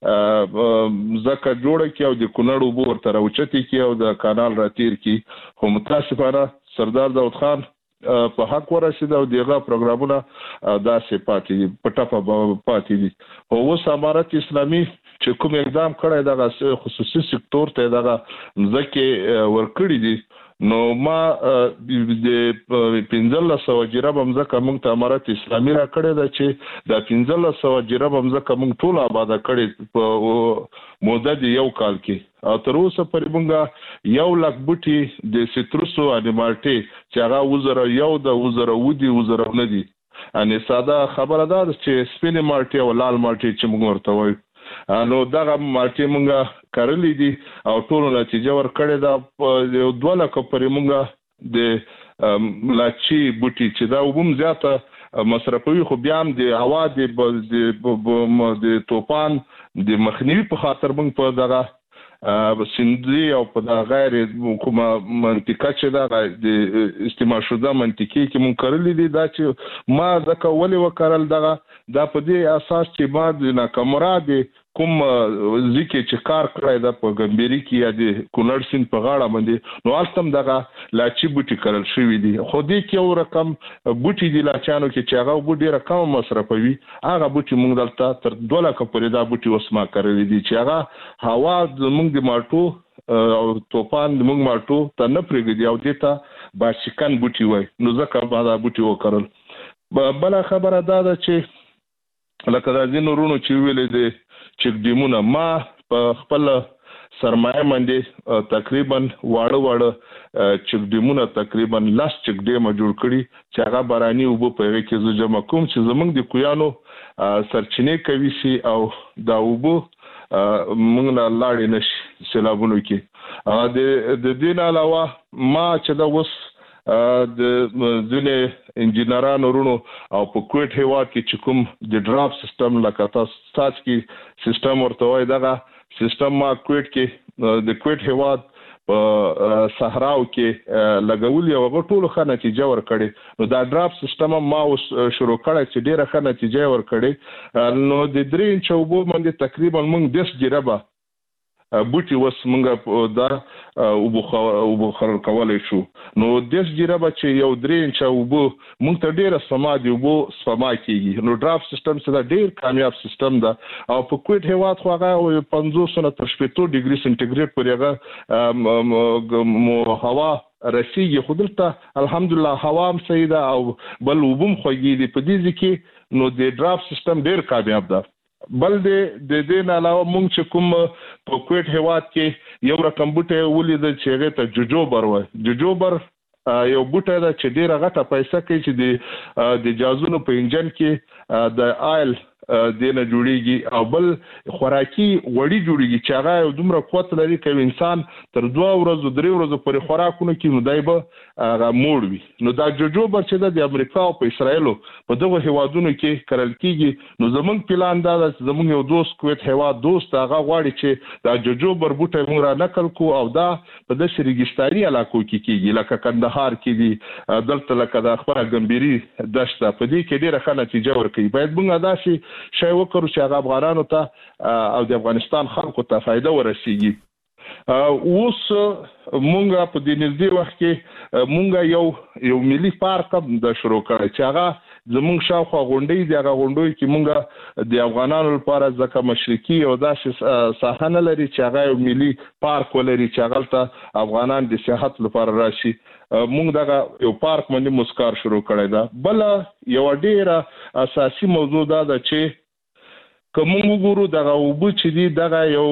ځکه جوړه کی او د کونړ اوبو ورته راوچتي کی او د کانال راتیر کی، خو متاسفانه سردار داود خان په حق ورسید او دغه پروګرامونه داسې پاتې پټه پاتې دي. اوس امارت اسلامي چې کوم اقدام کړی دغه خصوصي سکتور ته دغه ځکه ورکړی دي، نو ما د 1500 جریبه مځکه موږ ته امارت اسلامي را کړی ده چې د 1500 جریبه مځکه موږ ټول آباد کړی په موده د یو کال کې او تر اوسه پرې موږ 1 لک بوټي د سټروسو انیمالټي چې هغه وزره یو د وزره ودی وزره نه دي، ان ساده خبره ده چې سپینې مالټي او لال مالټي چې موږ ورته وایو نو دغه مالټي مونږه کړلې دي او ټول نتیجه ورکړې ده. یو 2 لک پرې مونږه د لاچی بوټي چې دا وبم زیاته مصرفوي، خو بیا هم د هوا د طوفان د مخنیوي په خاطر مونږ په دغه سندري او په غیر کومه منطقه چې دا د استعمال شوه منطقي کې مونږ کړلې دي. دا چې ما ځکه ولې وکړل دغه دا په دې اساس چې ما د ناکامرا د کوم ځکه چې کار کړی دا په ګمبيري کې یا د کونړ سیند په غاړه باندې نو التم دغه لاچی بوټي کړل شوی دي، خو دې کې یو رقم بوټي دي لاچانو کې چې هغه بوټي رقم مصرفوي، هغه بوټي موږ دلته تر 2 لک پورې دا بوټي وسما کړی دي چې هغه هوا موږ د مالټو او طوفان موږ مالټو ته نه پرېږدي او دې ته باشکن بوټي وای، نو ځکه ما دا بوټي وکړل. بل خبره دا ده چې لکه د ځینو رونو چې ویلې دي چک ډیمونه ما په خپل سرمایه باندې تقریبا واړه چک ډیمونه تقریبا 10 چک ډیم جوړ کړي چې هغه باراني اوبو په هغه کې جمع کوم چې زمونږ د کویانو سرچینې کوي سي او دا اوبو موږ نه لاړې نشي سیلابونو کې. د دین علاوه ما چې دا وس د ځینې انجینرانو ورونو او په کویت هیواد کې چې کوم د ډراپ سیستم لکه تاسو کې سیستم ورته وای دغه سیستم ما کویت کې د کویت هیواد په صحراو کې لګول یو غټول ښه نتیجه ورکړي، نو دا ډراپ سیستم ما شروع کړی چې ډیره ښه نتیجه ورکړي. نو د 3 انچ اوبو باندې تقریبا موږ 10 جریبه بوټي وس مونږه دا وبو خلل کولای شو، نو 10 جریبه چې یو 3 انچ وبو مونږ ته ډیره سما دی وبو سما کیږي. نو ډراپ سیستم څخه ډیر کامیاب سیستم ده او په کویت هیواد خو هغه 500 تر 70 ډیګري سنټیګریډ پورې هغه هوا رسیږي، خو دلته الحمدلله هوا هم صحیح ده او بل وبم خوږي دي په دې ځکه نو د ډراپ سیستم ډیر کامیاب ده. بل د دې نه علاوه مونږ چې کوم په کویت هیواد کې یو رقم بوټي ولید چې هغه ته جوجوبر وای، جوجوبر یو بوټی ده چې ډیره غټه پیسې کوي چې د جازونو په انجن کې د آیل دینه جوړیږي او بل خوراکي وړي جوړیږي چې هغه دومره قوت لري چې انسان تر 2 ورځې 3 ورځې پورې خوراکونه کوي نو دای به هغه موړ وي. نو دا جوجوبا چې د امریکا او په اسرایل په دغه هیوادونو کې کرل کیږي نو زمونږ پلان دا چې زمونږ یو دوست کویت هیواد دوست هغه غواړي چې دا جوجوبر بوټي موږ را نقل کو او دا په د شریګستاني علاقو کې کیږي لکه کندهار کې دي دلته لکه د خبره ګمبيري دشته په دې کې ډیره ښه نتیجه ورکړي. باید موږ دا شی وکړو چې هغه افغانانو ته او د افغانستان خلکو ته فائدہ ورسیږي. اوس مونږه په دې نږدې وخت کې مونږه یو ملي پارک د شروع کړی چې هغه زمونږ شاوخوا غونډې دی. هغه غونډې کې مونږه د افغانانو لپاره ځکه مشرقي او داسې ساحه نه لري چې هغه یو ملي پارک ولري چې هغه ته افغانان د سیاحت لپاره راشي. مونږ دغه یو پارک باندې مسکار شروع کړی دا. بل یو ډیره اساسي موضوع دا ده چې کوم وګورو دغه وبو چې دی دغه یو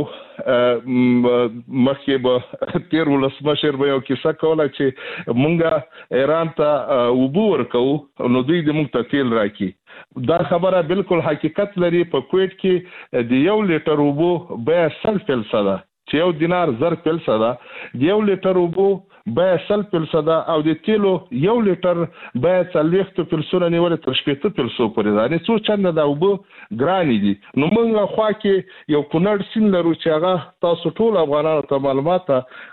مخکې به تیر ولسمشر به یو کیسه کوله چې مونږه ایران ته وبو ورکو نو دوی د مونږ ته تیل راکړي. دا خبره بالکل حقیقت لري. په کویت کې د 1 لیټر وبو بیه 100 پیسې ده چې 1 دینار 10 پیسې ده. د 1 لیټر وبو بیه 100 پیسې ده او د تیلو 1 لیټر بیه 40 پیسې نیول تر 70 پیسې پورې ده. نه څو چنده دا وبو ګران دي. نو موږ خو کې یو کونړ سین لرو چې هغه تاسو ټول افغانانو ته معلومات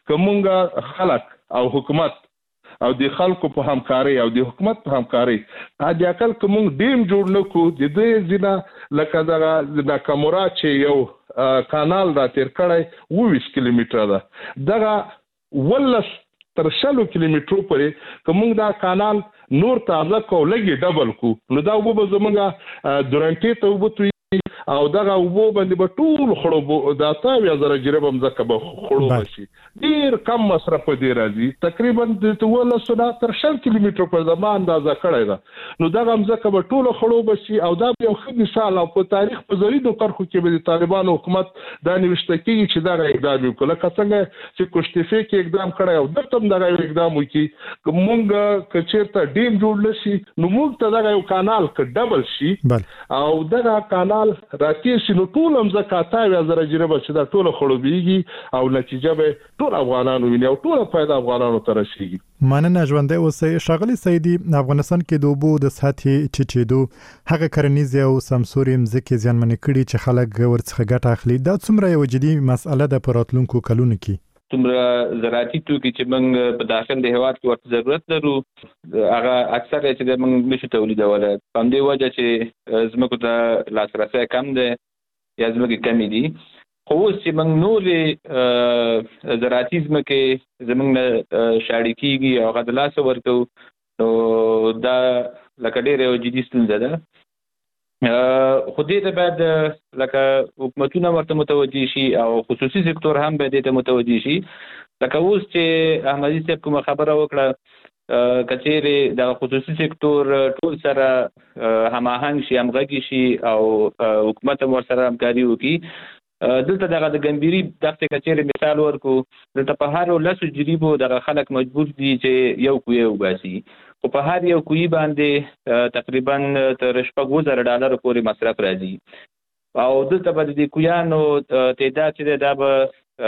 کومه خلک او حکومت او د خلکو په همکاري او د حکومت په همکاري د اقل کوم ډیم جوړ نکو د دې ځنا لکه دا د کامورا چې یو کانال را تیر کړی 20 کیلومتره ده. دغه ولس تر 100 کیلومترو پورې کوم دا کانال نور تازه کو لګي ډبل کو نو دا وبو زمونږه دورانټي ته وبو او دغه وبو باندې به ټول خړوب دا تاوی زره جربم زکه به خړوب شي. ډیر کم مصرف دی راځي تقریبا د 200 تر 100 کیلومتر په زمان اندازه کړی ده. نو دغه مزکه به ټول خړوب شي او دا یو ښه مثال او په تاریخ په زریدو کرخو کې به د طالبانو حکومت دا نوښته کیږي چې دا اقدام وکړي لکه څنګه چې کوشتفي کې اقدام کړی او دته هم دا اقدام وکړي کومګه کچېرته ډیم جوړ لشي نو موږ ته دا یو کانال ک ډبل شي او دا کانال راکې شنو ټول مزکه تاوی زره جربه چې دا ټول خړوبېږي او نتیجه به ټول افغانانو ویني او ټول فائدہ افغانانو ته رسیږي. مننه ژوندۍ اوسئ. ښاغلي سیدي افغانستان کې د اوبو د سطحې ټیټېدو هغه کرنیزې او سمسوري مځکې زیانمنې کړي چې خلک ورڅخه ګټه اخلي. دا څومره یو جدي مسأله ده په راتلونکو کلونو کې؟ څومره زراعتي توکي چې موږ په داخل د هیواد کې ورته ضرورت لرو هغه اکثر چې موږ نشو تولیدولی په همدې وجه چې ځمکو ته لاسرسی کم دی یا ځمکې کمې دي. خو اوس چې موږ نورې زراعتي ځمکې زموږ نه شاړې کېږي او هغه د لاسه ورکوو نو دا لکه ډېره یو جدي ستونزه ده. خو دې ته باید لکه حکومتونه ورته متوجه شي او خصوصي سکتور هم باید دې ته متوجه شي. لکه اوس چې احمدي صاحب کومه خبره وکړه کچېرې د خصوصي سکتور ټول سره هماهنګ شي همغږي شي او حکومت هم ورسره همکاري وکړي. دلته دغه د ګمبيري دغه کچېرې مثال ورکو دلته په هر 10 جریبو دغه خلک مجبور دي چې یو کوی وباسي خو په هر یو کوی باندې تقریبا تر $4,000 پورې مصرف راځي او دلته به د کویانو تعداد چې دا به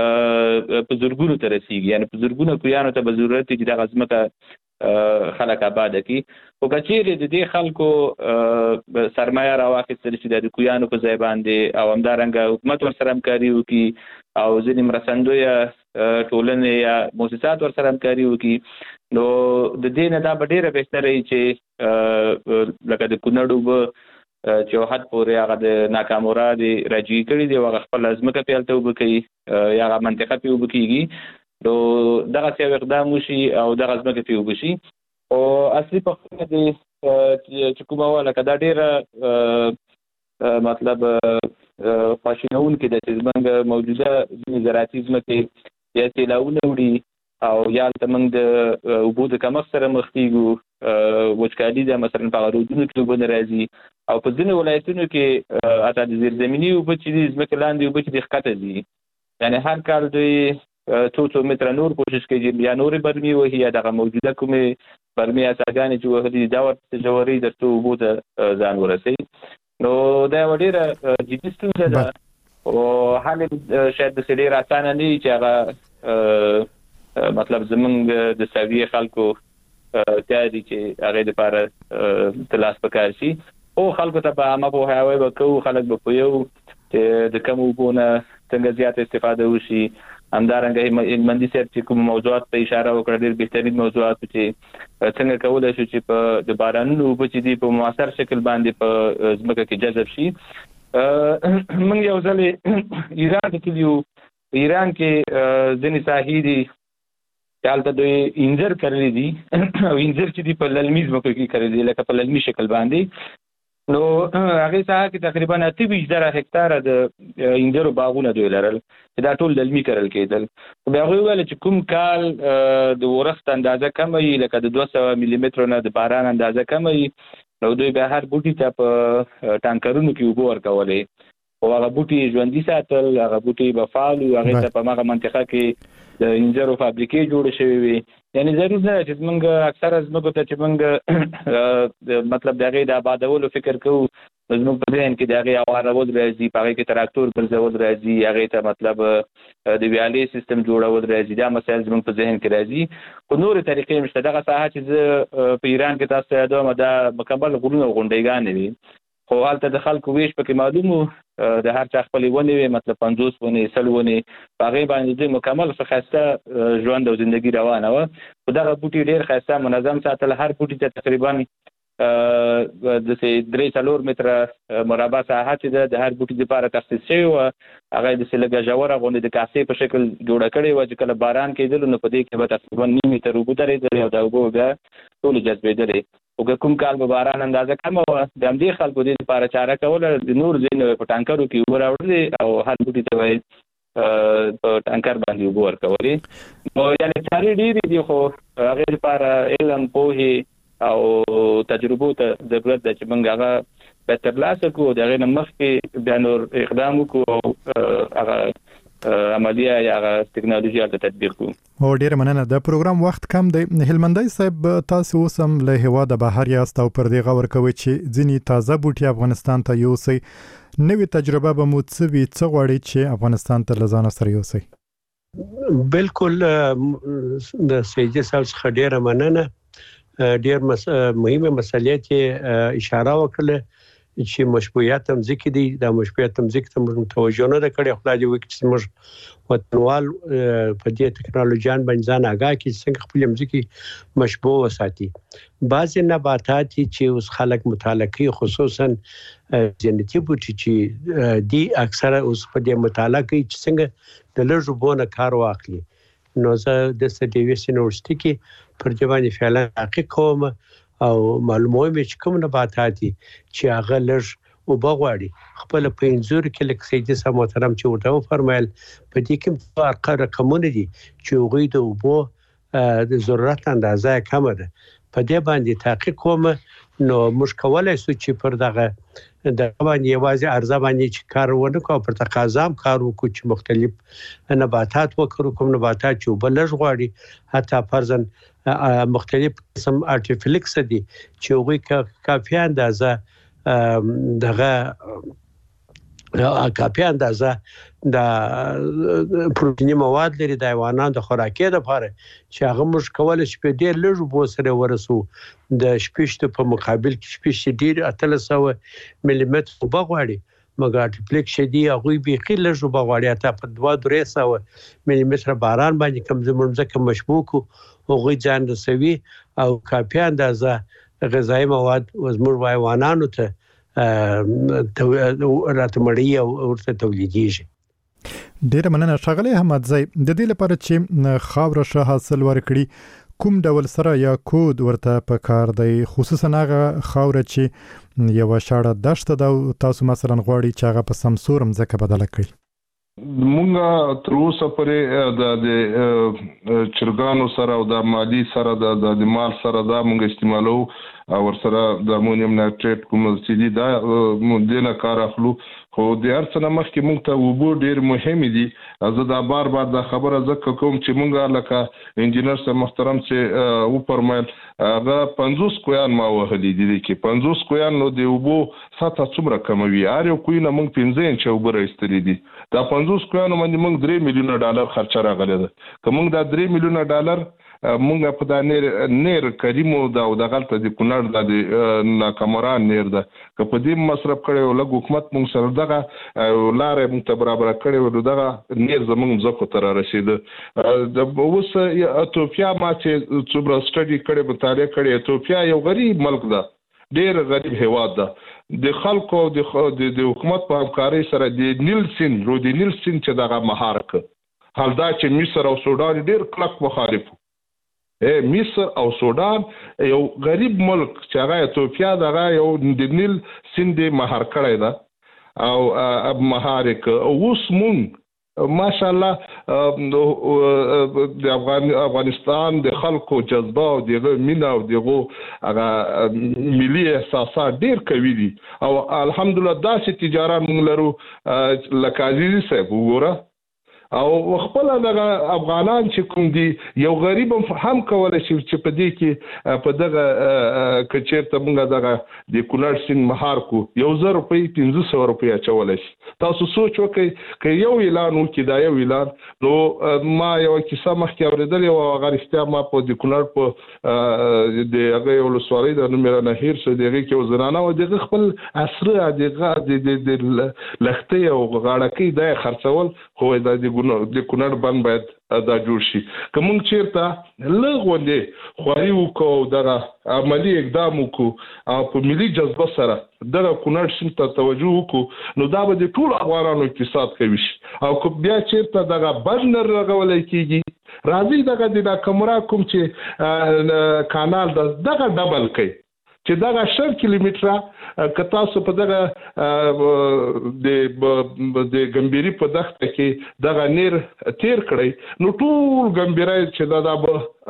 په زورګونو ته رسیږي یعنی په زورګونو کویانو ته به ضرورت دي چې دغه ځمکه خلک آباد کړي. خو کچېرې د دې خلکو سرمایه راواخیستل شي د کویانو په ځای باندې او همدارنګه حکومت ورسره همکاري وکړي او ځینې مرستندویه ټولنې یا مؤسسات ورسره همکاري وکړي نو د دې نه دا به ډېره بهتره وي چې لکه د کونړ اوبه چې یو حد پورې هغه د ناکامورا د راجعي کړي دي او هغه خپله ځمکه پې هلته اوبه کوي یا هغه منطقه پې اوبه کېږي نو دغسې یو اقدام وشي او دغه ځمکه پې اوبه شي. او اصلي پوښتنه دی چې کومه وه لکه دا ډېره مطلب خواشینونکې ده چې زموږ موجوده ځینې زراعتي ځمکې یا سیلاونه وړي او یا هلته موږ د اوبو د کمښت سره مخ کېږو وچکالي ده مثلا په هغه رودونو کې اوبه نه راځي او په ځینې ولایتونو کې حتی د زیرزمیني اوبه چې دي ځمکې لاندې اوبه چې دي ښکته دي یعنې هر کال دوی څو متره نور کوشش کوي یا نورې برمې وهي یا دغه موجوده کومې برمې اساګانې چې وهلي دي دا ورته ژورې تر څو اوبو ته ځان ورسوي. نو دا ډیره جدي ستونزه ده او حال شاید د سړي راځنه نه چې هغه مطلب زمونږ د سوي خلکو تیاری چې هغه لپاره تلاش وکړي شي او خلکو ته به ما په هواي وکړو خلک به پویو چې د کوم وبونه څنګه زیات استفاده وشي همدارنګه مندي صاحب چې کوم موضوعات په اشاره وکړه ډېر بهترین موضوعات چې څنګه کولای شو چې په د بارانونو په چې دی په موثر شکل باندې په ځمکه کې جذب شي موږ یو ځل ایران کې کلیو ایران کې ځینې ساحې دي چې هلته دوی انځر کرلی دي او انځر چې دی په للمي ځمکو کې کرلی دي لکه په للمي شکل باندې نو هغه ساحه کې تقریبا 28,000 هکتار د انځرو باغونه دوی لرل چې دا ټول للمي کرل کېدل بیا هغوی ویل چې کوم کال د ورښت اندازه کم وي لکه د 200 ملي مترو نه د باران اندازه کم وي نو دوی به هر بوټي ته په ټانکرونو کې اوبه ورکولې او هغه بوټي ژوندي ساتل هغه بوټي به فعال وي هغه ته په هغه منطقه کې د انځرو فابریکې جوړې شوې وي یعنی ضرور نه چې موږ اکثره زموږ ته چې موږ مطلب دغه د آبادولو فکر کوو زموږ په ذهن کې دغه اوارول راځي په هغه کې تراکتور ګرځول راځي هغه ته مطلب د ویالې سیستم جوړول راځي دا مسایل زموږ په ذهن کې راځي خو نور طریقې مشته دغه ساحه چې په ایران کې تاسو یادوم دا مکمل غرونه غونډیګان وي خو حالت د خلکو ویش پکې معلومو د هر چا خپل ونی وي مطلب 50 ونی 100 ونی هغه باندې د مکمل خاصه ژوند او ژوندۍ روانه و خو دغه بوټي ډیر خاصه منظم ساتل هر بوټي ته تقریبا د 3-4 متره مربع ساحه چې د هر بوټي لپاره تخصیص شوی و هغه د سلګه جوړه غونډه د کاسې په شکل جوړه کړې و چې کله باران کېدل نو په دې کې به تقریبا 9 متر وګ درې او دا وګ بیا ټول جذبېدل او کوم کال به باران اندازه کم و د همدې خلکو د لپاره چاره کوله د نور ځین په ټانکرو کې وراوړل او هر بوټي ته په ټانکر باندې وګ ورکولې نو یعنی چاري ډېری دي خو هغه لپاره علم پوهه او تجربه ته ضرورت ده چې موږ هغه به ترلاسه کوو دغه مخکې بیا نور اقدام وکړو هغه عملیه یا ټکنالوژي ته تطبیق کوو او ډیر مننه د پروګرام وخت کم دی هلمندای صاحب تاسو اوسم له هوا د بهر یاست او پر دې غور کوي چې ځینی تازه بوټي افغانستان ته یوسي نوې تجربه به مو څه غواړي چې افغانستان ته لزان سره یوسي بالکل د سیدي صاحب څخه ډیر مننه ډیر مهمه مسلې ته اشاره وکړه چې مشبوعیت هم ذکر دي د مشبوعیت هم ذکر ته موږ توجه نه کړې خدای دې وکړي چې موږ وطنوال په دې ټکنالوژيان باندې ځان آگاه کړي څنګه خپل ځمکې مشبوع وساتي بعضې نباتات چې اوس خلک مطالعه کوي خصوصا جنتي بوټي چې دي اکثره اوس په دې مطالعه کوي چې څنګه د لږ بونه کار واخلي نو زه د ډیویس یونیورسيټي کې پر دې باندې فعلا تحقیق کوم او معلوموم چې کوم نباتات دي چې هغه لږ او بغواړي خپل په انځور کې لکه سیدي صاحب محترم چې ورته فرمایل په دې کې فرق رقمونه دي چې هغوی د اوبو د ضرورت اندازه کمه ده په دې باندې تحقیق کوم نو موږ کولای شو چې پر دغه د باندې یوازې ارزه باندې چې کار ونه کوو پر تقاضام کار وکړو چې مختلف نباتات وکړو کوم نباتات چې بلج غواړي حتی فرضاً مختلف قسم ارټیفلیکس دي چې هغوی کافي اندازه کافي اندازه د پروتینی مواد لري د حیواناتو د خوراکي لپاره چې هغه موږ کولای شو په ډېر لږ بو سره ورسو د شپږ په مقابل کې شپږ ډېر 300 ملي متر وبغواړي مګر ارټیفلیکس دي هغه به خېل لږ وبغواړي ته په 2-300 ملي متر باران باندې کم زمونږه مشبوکو هغه ځان رسوي او کافي اندازه غذایی مواد زموږ حیواناتو ته راتمړي او ورته تولیديږي ډیر مننه ښاغلی احمد زئی د دې لپاره چې خاور شه حاصل ورکړي کوم ډول سره یا کود ورته په کار دی خصوصا هغه خاور چې یو شاړه دشت ده تاسو مثلا غواړي چې هغه په سمسور مځکه بدله کړي مونږه تر اوسه پورې د چرګانو سره او د مالی سره د مال سره دا مونږ استعمالو او ورسره د امونیم نایتریټ کوم چې دا مونږ نه کار اخلو خو د هر څه نه مخکې موږ ته اوبه ډېر مهم دي. زه دا بار دا خبره ځکه کوم چې موږ لکه انجینر صاحب محترم چې وفرمایل هغه 50 کویان ما وهلي دي کې 50 کویان نو د اوبو سطح څومره کموي. هر یو کوی نه موږ 15 انچه اوبه راایستلي دي. دا 50 کویانو باندې موږ $3 میلیونه خرچه راغلی ده. که موږ دا $3 میلیونه مونږ په دا نیر کریمو دا او دغلته د کونړ د ناکامران نیر ده که په دې مصرف کړي او لږ حکومت مونږ سره دغه لارې مونږ ته برابر کړي او دغه نیر زمونږ ځکو تر رسیده. د اوس ایتوپیا ما چې څومره سټډي کړي مطالعه کړي ایتوپیا یو غریب ملک ده ډېر غریب هیواد ده. د خلکو د حکومت په همکارۍ سره د نیل سیند چې دغه مهار کړ حال دا چې مصر او سودان ډېر کلک مخالف مصر او سودان یو غریب ملک چې هغه ایتوپیا دغه یو د نیل سیند مهار کړی ده او مهار او اوس مونږ ماشاءالله د افغانستان د خلکو جذبه او دغه مینه او دغه هغه ملي احساسات ډیر قوي دي او الحمدلله داسې تجارت مونږ لرو لکه عزیزي صاحب وګوره او خپل دغه افغانان چې کوم دي یو غریب هم کولای شي چې په دې کې په دغه کچېرته موږ دغه د کونړ سیند مهار کو $1,000 $1,500 اچولای شي. تاسو سوچ وکړئ که یو اعلان وکړي دا یو اعلان نو ما یو کیسه مخکې اورېدلې او هغه رښتیا ما په د کونړ په د هغه یو ولسوالۍ د نوم نه هیر شو دغه کې یو زنانه او دغه خپل عصره دغه د لختې او غاړکۍ د خرڅول خو د کونړ بند باید دا جوړ شي. که موږ چیرته لږ غوندې خواري وکړو دغه عملي اقدام وکړو او په ملي جذبه سره دغه کونړ سیند ته توجه وکړو نو دا به د ټولو افغانانو اقتصاد قوي شي. او که بیا چیرته دغه بند نه رغولی کېږي راځي دغه د ناکامرا کوم چې کانال دغه ډبل کوي چې دغه 10 کیلومتره که تاسو په دغه د ګمبيري په دښته کې دغه نیر تیر کړی نو ټول ګمبيري چې دا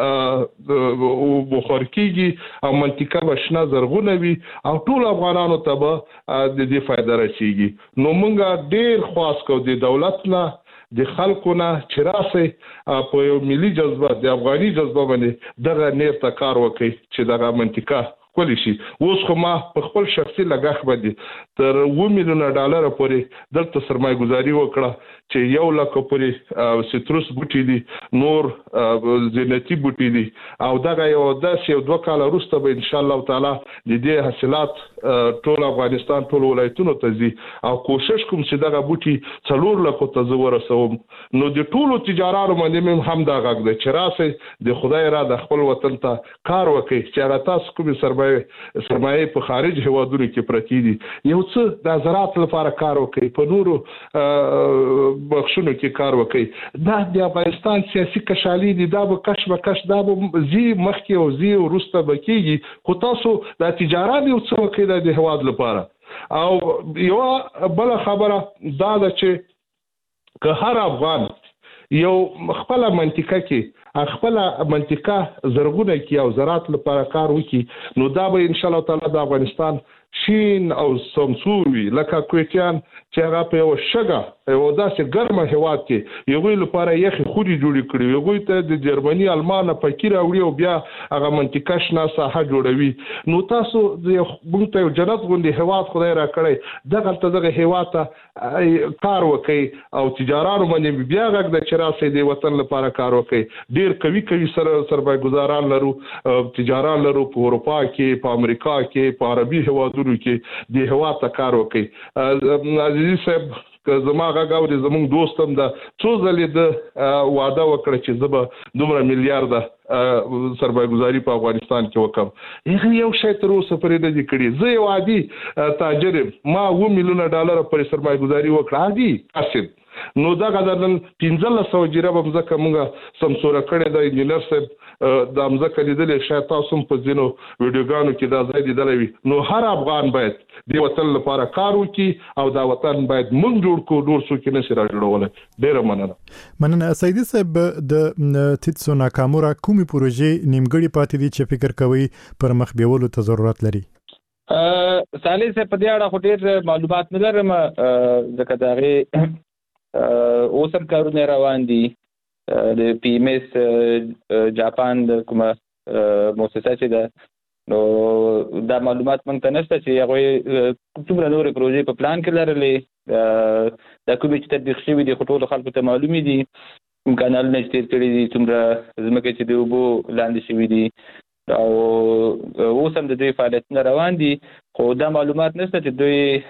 به بخار کېږي او منطقه به شنه زرغونه وي او ټول افغانانو ته به د دې فایده رسیږي. نو موږ ډېر خواست کوو د دولت نه د خلکو نه چې راسي په یو ملي جذبه د افغاني جذبه باندې دغه نیر ته کار وکړي چې دغه منطقه کولی شي. اوس خو ما په خپل شخصي لګښت باندې تر $1 میلیونه پورې دلته سرمایه گذاري وکړه چې 1 لک پورې سټروس بوټي دي نور زینتي بوټي دي او دغه یو 2 کال وروسته به ان شاء الله تعالی د دې حاصلات ټول افغانستان ټول ولایتونو ته ځي او کوشش کوم چې دغه بوټي 4 لک ته زورسوم. نو د ټولو تجارانو باندې هم دا غږ دی چې راسي د خدای را د خپل وطن ته کار وکړي چې هغه تاسو کوم سرمایه په خارج هوادونو کې پرتی دي یو څه د زراعت لپاره کار وکړي په نورو بخښونو کې کار وکړي. دا د افغانستان سیاسي کشالي دي دا به کش دا به زی مخکې او زی وروسته بکیږي خو تاسو د تجارت یو څه وکړي د هواد لپاره. او یو بل خبره دا ده چې که هر افغان یو خپل منطقه کې خپل منطقه زرغونه کې او زراعت لپاره کار وکړي نو دا به ان شاء الله تعالی د افغانستان شین او سمسور وي لکه کویتیان چې هغه په یو شګه یو داسې ګرمه هیواد کې یو لپاره یخي خوري جوړی کړی یو ته د جرمني المان فقیر اوړي او بیا هغه منطقه شنه ساحه جوړوي. نو تاسو د موږ ته جنت غوندي هیواد خدای را کړی دغه هیواد ته کار وکړي او تجارانو باندې بیا غږ د چراسي د وطن لپاره کار وکړي. ډیر قوي سرمایه گذاران لرو تجاران لرو په اروپا کې په امریکا کې په عربي هیوادونو کې د هوا ته کار وکړي. عزیزي صاحب که زما غاوري زموږ دوستم دا څو ځلې د وعده وکړه چې زه به دومره میلیارډ سرمایه گذاري په افغانستان کې وکم هغه یو شی تر اوسه پرې نه دي کړی. زه یو عادي تاجر ما $1 میلیونه پرې سرمایه گذاري وکړه عادي قاصد نو دا غدارن 1500 جریبه مزکه مونږه سمسوره کړی د انجینر صاحب د مزکه لیدل شاید تاسو په ځینو ویډیوګانو کې دا ځای لیدلوي. نو هر افغان باید د وطن لپاره کار وکړي او دا وطن باید مونږ جوړ کړو نور څوک نه شي راجوړول. ډیره مننه سیدي صاحب. د تیتسو ناکامورا کومي پروژې نیمګړی پاتې دي چې فکر کوي پر مخ بیولو ته ضرورت لري؟ صالح صاحب په دې اړه خو ډېر معلومات نه لرم ځکه د هغې اوس هم کارونه روان دي د پی ایم ایس جاپان د کومه مؤسسه چې ده نو دا معلومات موږ ته نشته چې هغوی څومره نورې پروژې په پلان کې لرلې دا کومې چې تطبیق شوي دي خو ټولو خلکو ته معلومې دي کوم کانالونه چې تېر کړي دي څومره ځمکې چې د اوبو لاندې شوي دي او اوس هم د دوی فعالیتونه روان دي خو دا معلومات نشته چې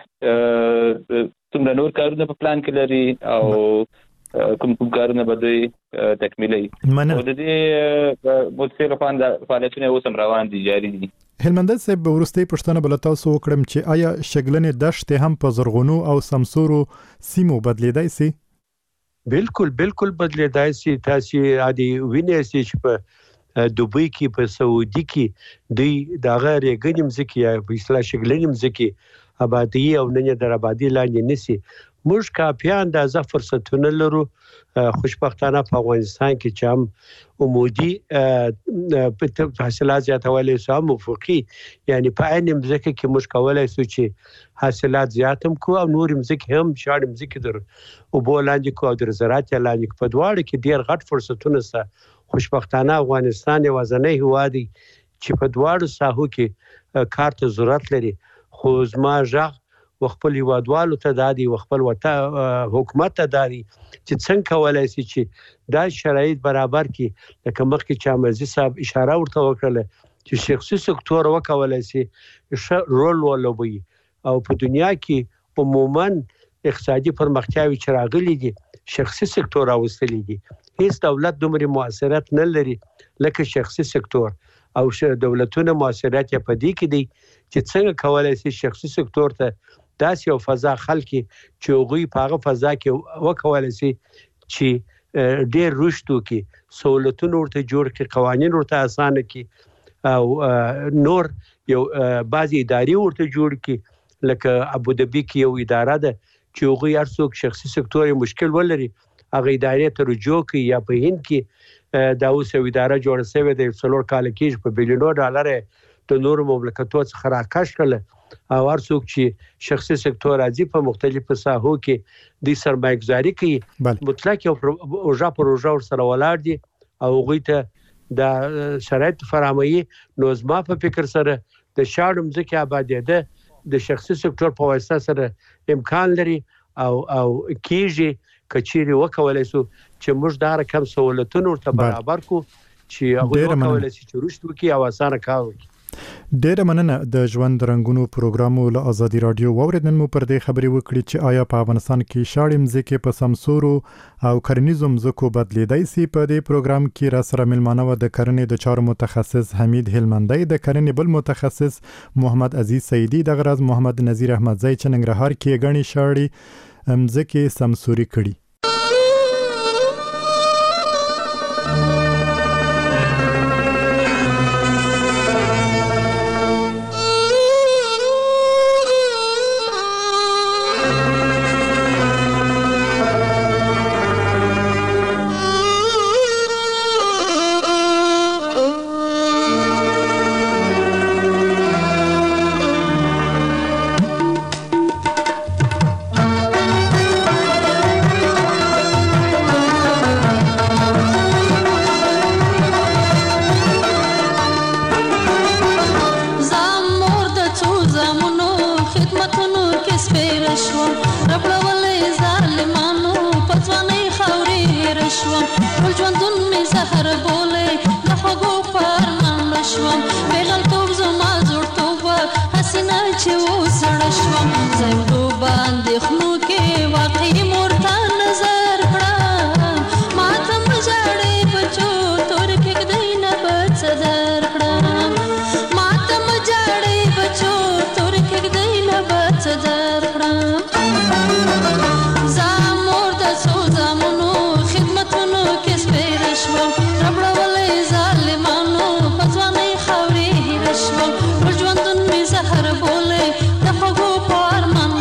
دوی څومره نور کارونه په پلان کې لري او کوم کارونه به دوی تکمیلوي او د دې مؤسسې لخوا د فعالیتونه اوس هم روان دي جاري دي. هلمند صاحب وروستۍ پوښتنه بل تاسو وکړم چې آیا شګلنې دښتې هم په زرغونو او سمسورو سیمو بدلیدای شي؟ بالکل بدلیدای شي. تاسو عادي وینئ چې په دوبۍ کې په سعودي کې دوی دغه ریګنیم ځکه یا په اصطلاح شګلنیم ځکه آبادی او نه در آبادی لاندې نسی موږ کافي اندازه فرصتونه لرو خوشبختانه په افغانستان کې چې هم عمودي حاصلات زیاتولای شو افقي یعنی په عین مځکه کې موږ کولای شو چې حاصلات زیاتم کو او نور مځکه هم شاړ مځکه در او بولاندې کو او در زراعت لاندې په دواړو کې ډیر غټ فرصتونه سره خوشبختانه افغانستان یوازنی هواد چې په دواړو ساحو کې کار ته ضرورت لري خو زما ژغ وخپل هیوادوالو ته دادي وخپل حکومت ته دادي چې څنګه کولای شي چې دا شرایط برابر کړي لکه مخکې چې امرزي صاحب اشاره ورته وکړه چې شخصي سکتور وکولای شي رول ولوبي او په دنیا کې عموما اقتصادي پرمختیاوي چې راغلي دي شخصي سکتور راوستلي دي هیڅ دولت دومره موثریت نه لري لکه شخصي سکتور او دولتونه موثریت یې په دې کې دي چې څنګه کولای شي شخصي سکتور ته داسې یو فضا خلکي چې هغوی په هغه فضا کې وکولای شي چې ډېر رشد وکړي سہولتونه ورته جوړ کړي قوانین ورته اسانه کړي او نور یو بعضې ادارې ورته جوړ کړي لکه ابوظبي کې یو اداره ده چې هغوی هر څوک شخصي سکتور یې مشکل ولري هغه ادارې ته رجوع کوي یا په هند کې دا اوس یو اداره جوړه شوې ده 4 کال کېږي په بلیونو ډالر د نورو مملکتونو څخه راکش کړل او هر څوک چې شخصي سکتور راځي په مختلفو ساحو کې د سرمایه‌ګذاري کوي مطلق یو پروژه سره ولاړ دي او هغوی ته د شرایط فراهمي نو زما په فکر سره د شاړ مځکې آبادي ده د شخصي سکتور په واسطه سره امکان لري او کېږي کچېرې وکولای شو چې موږ دا رقم سہولتونه ورته برابر کو چې هغوی وکولای شي چې رشد وکړي او اسانه کار وکړي. ډیره مننه د ژوند رنگونو پروګرامو له ازادي رادیو واوریدن مو پر دې خبرې وکړي چې آیا په افغانستان کې شاړې مځکې په سمسورو او کرنیزو مځکو بدلیدای شي. په دې پروګرام کې را سره ملمانه و د کرنې د چارو متخصص حمید هلمندی د کرنې بل متخصص محمد عزیز سیدی د غرض محمد نذیر احمدزی چې ننګرهار کې غني شاړې مځکې سمسوري کړي. ژوندون می زهر بوله د خوږو په ارمان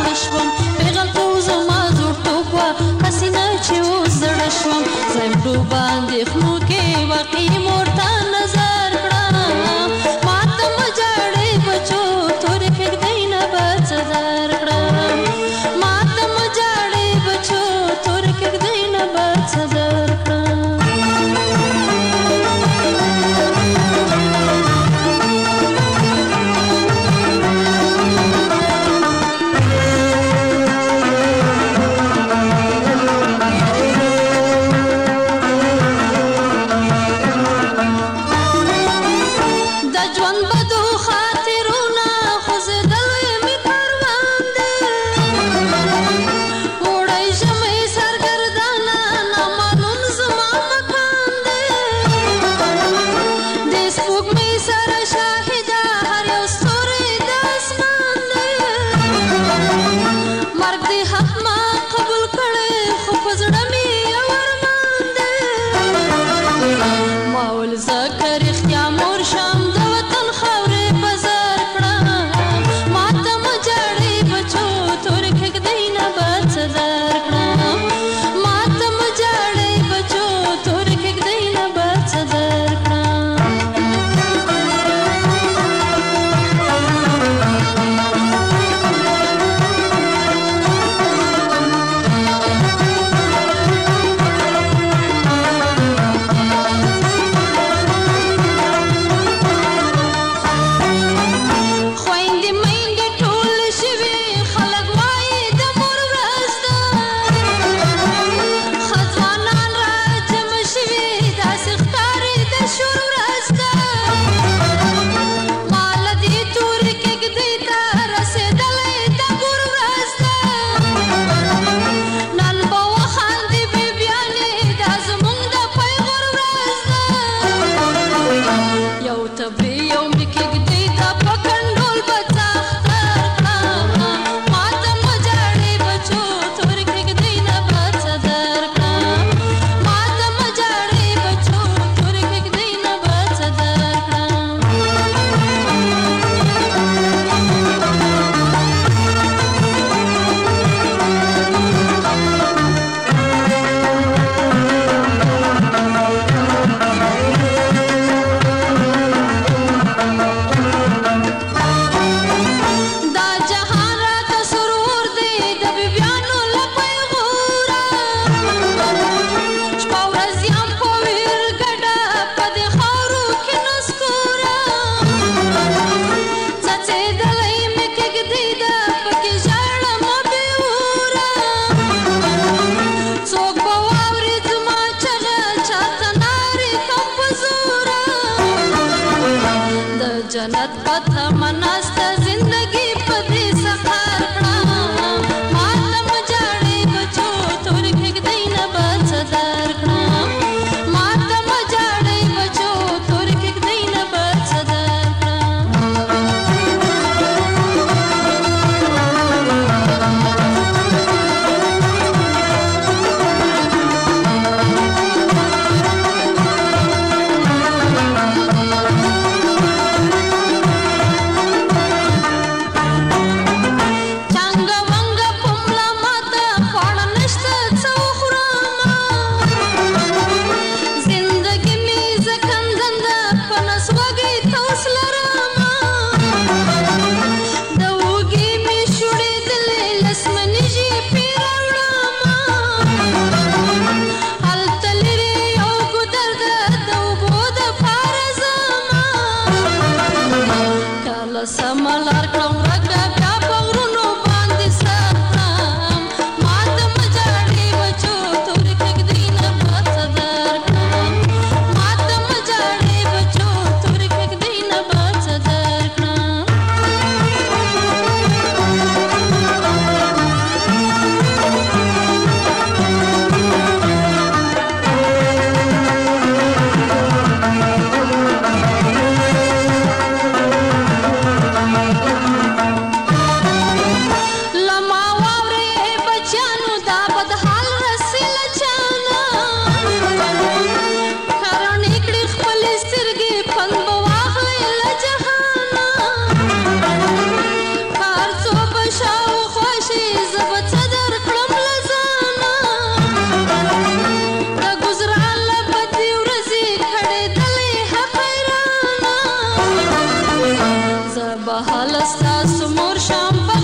بحال است مور شام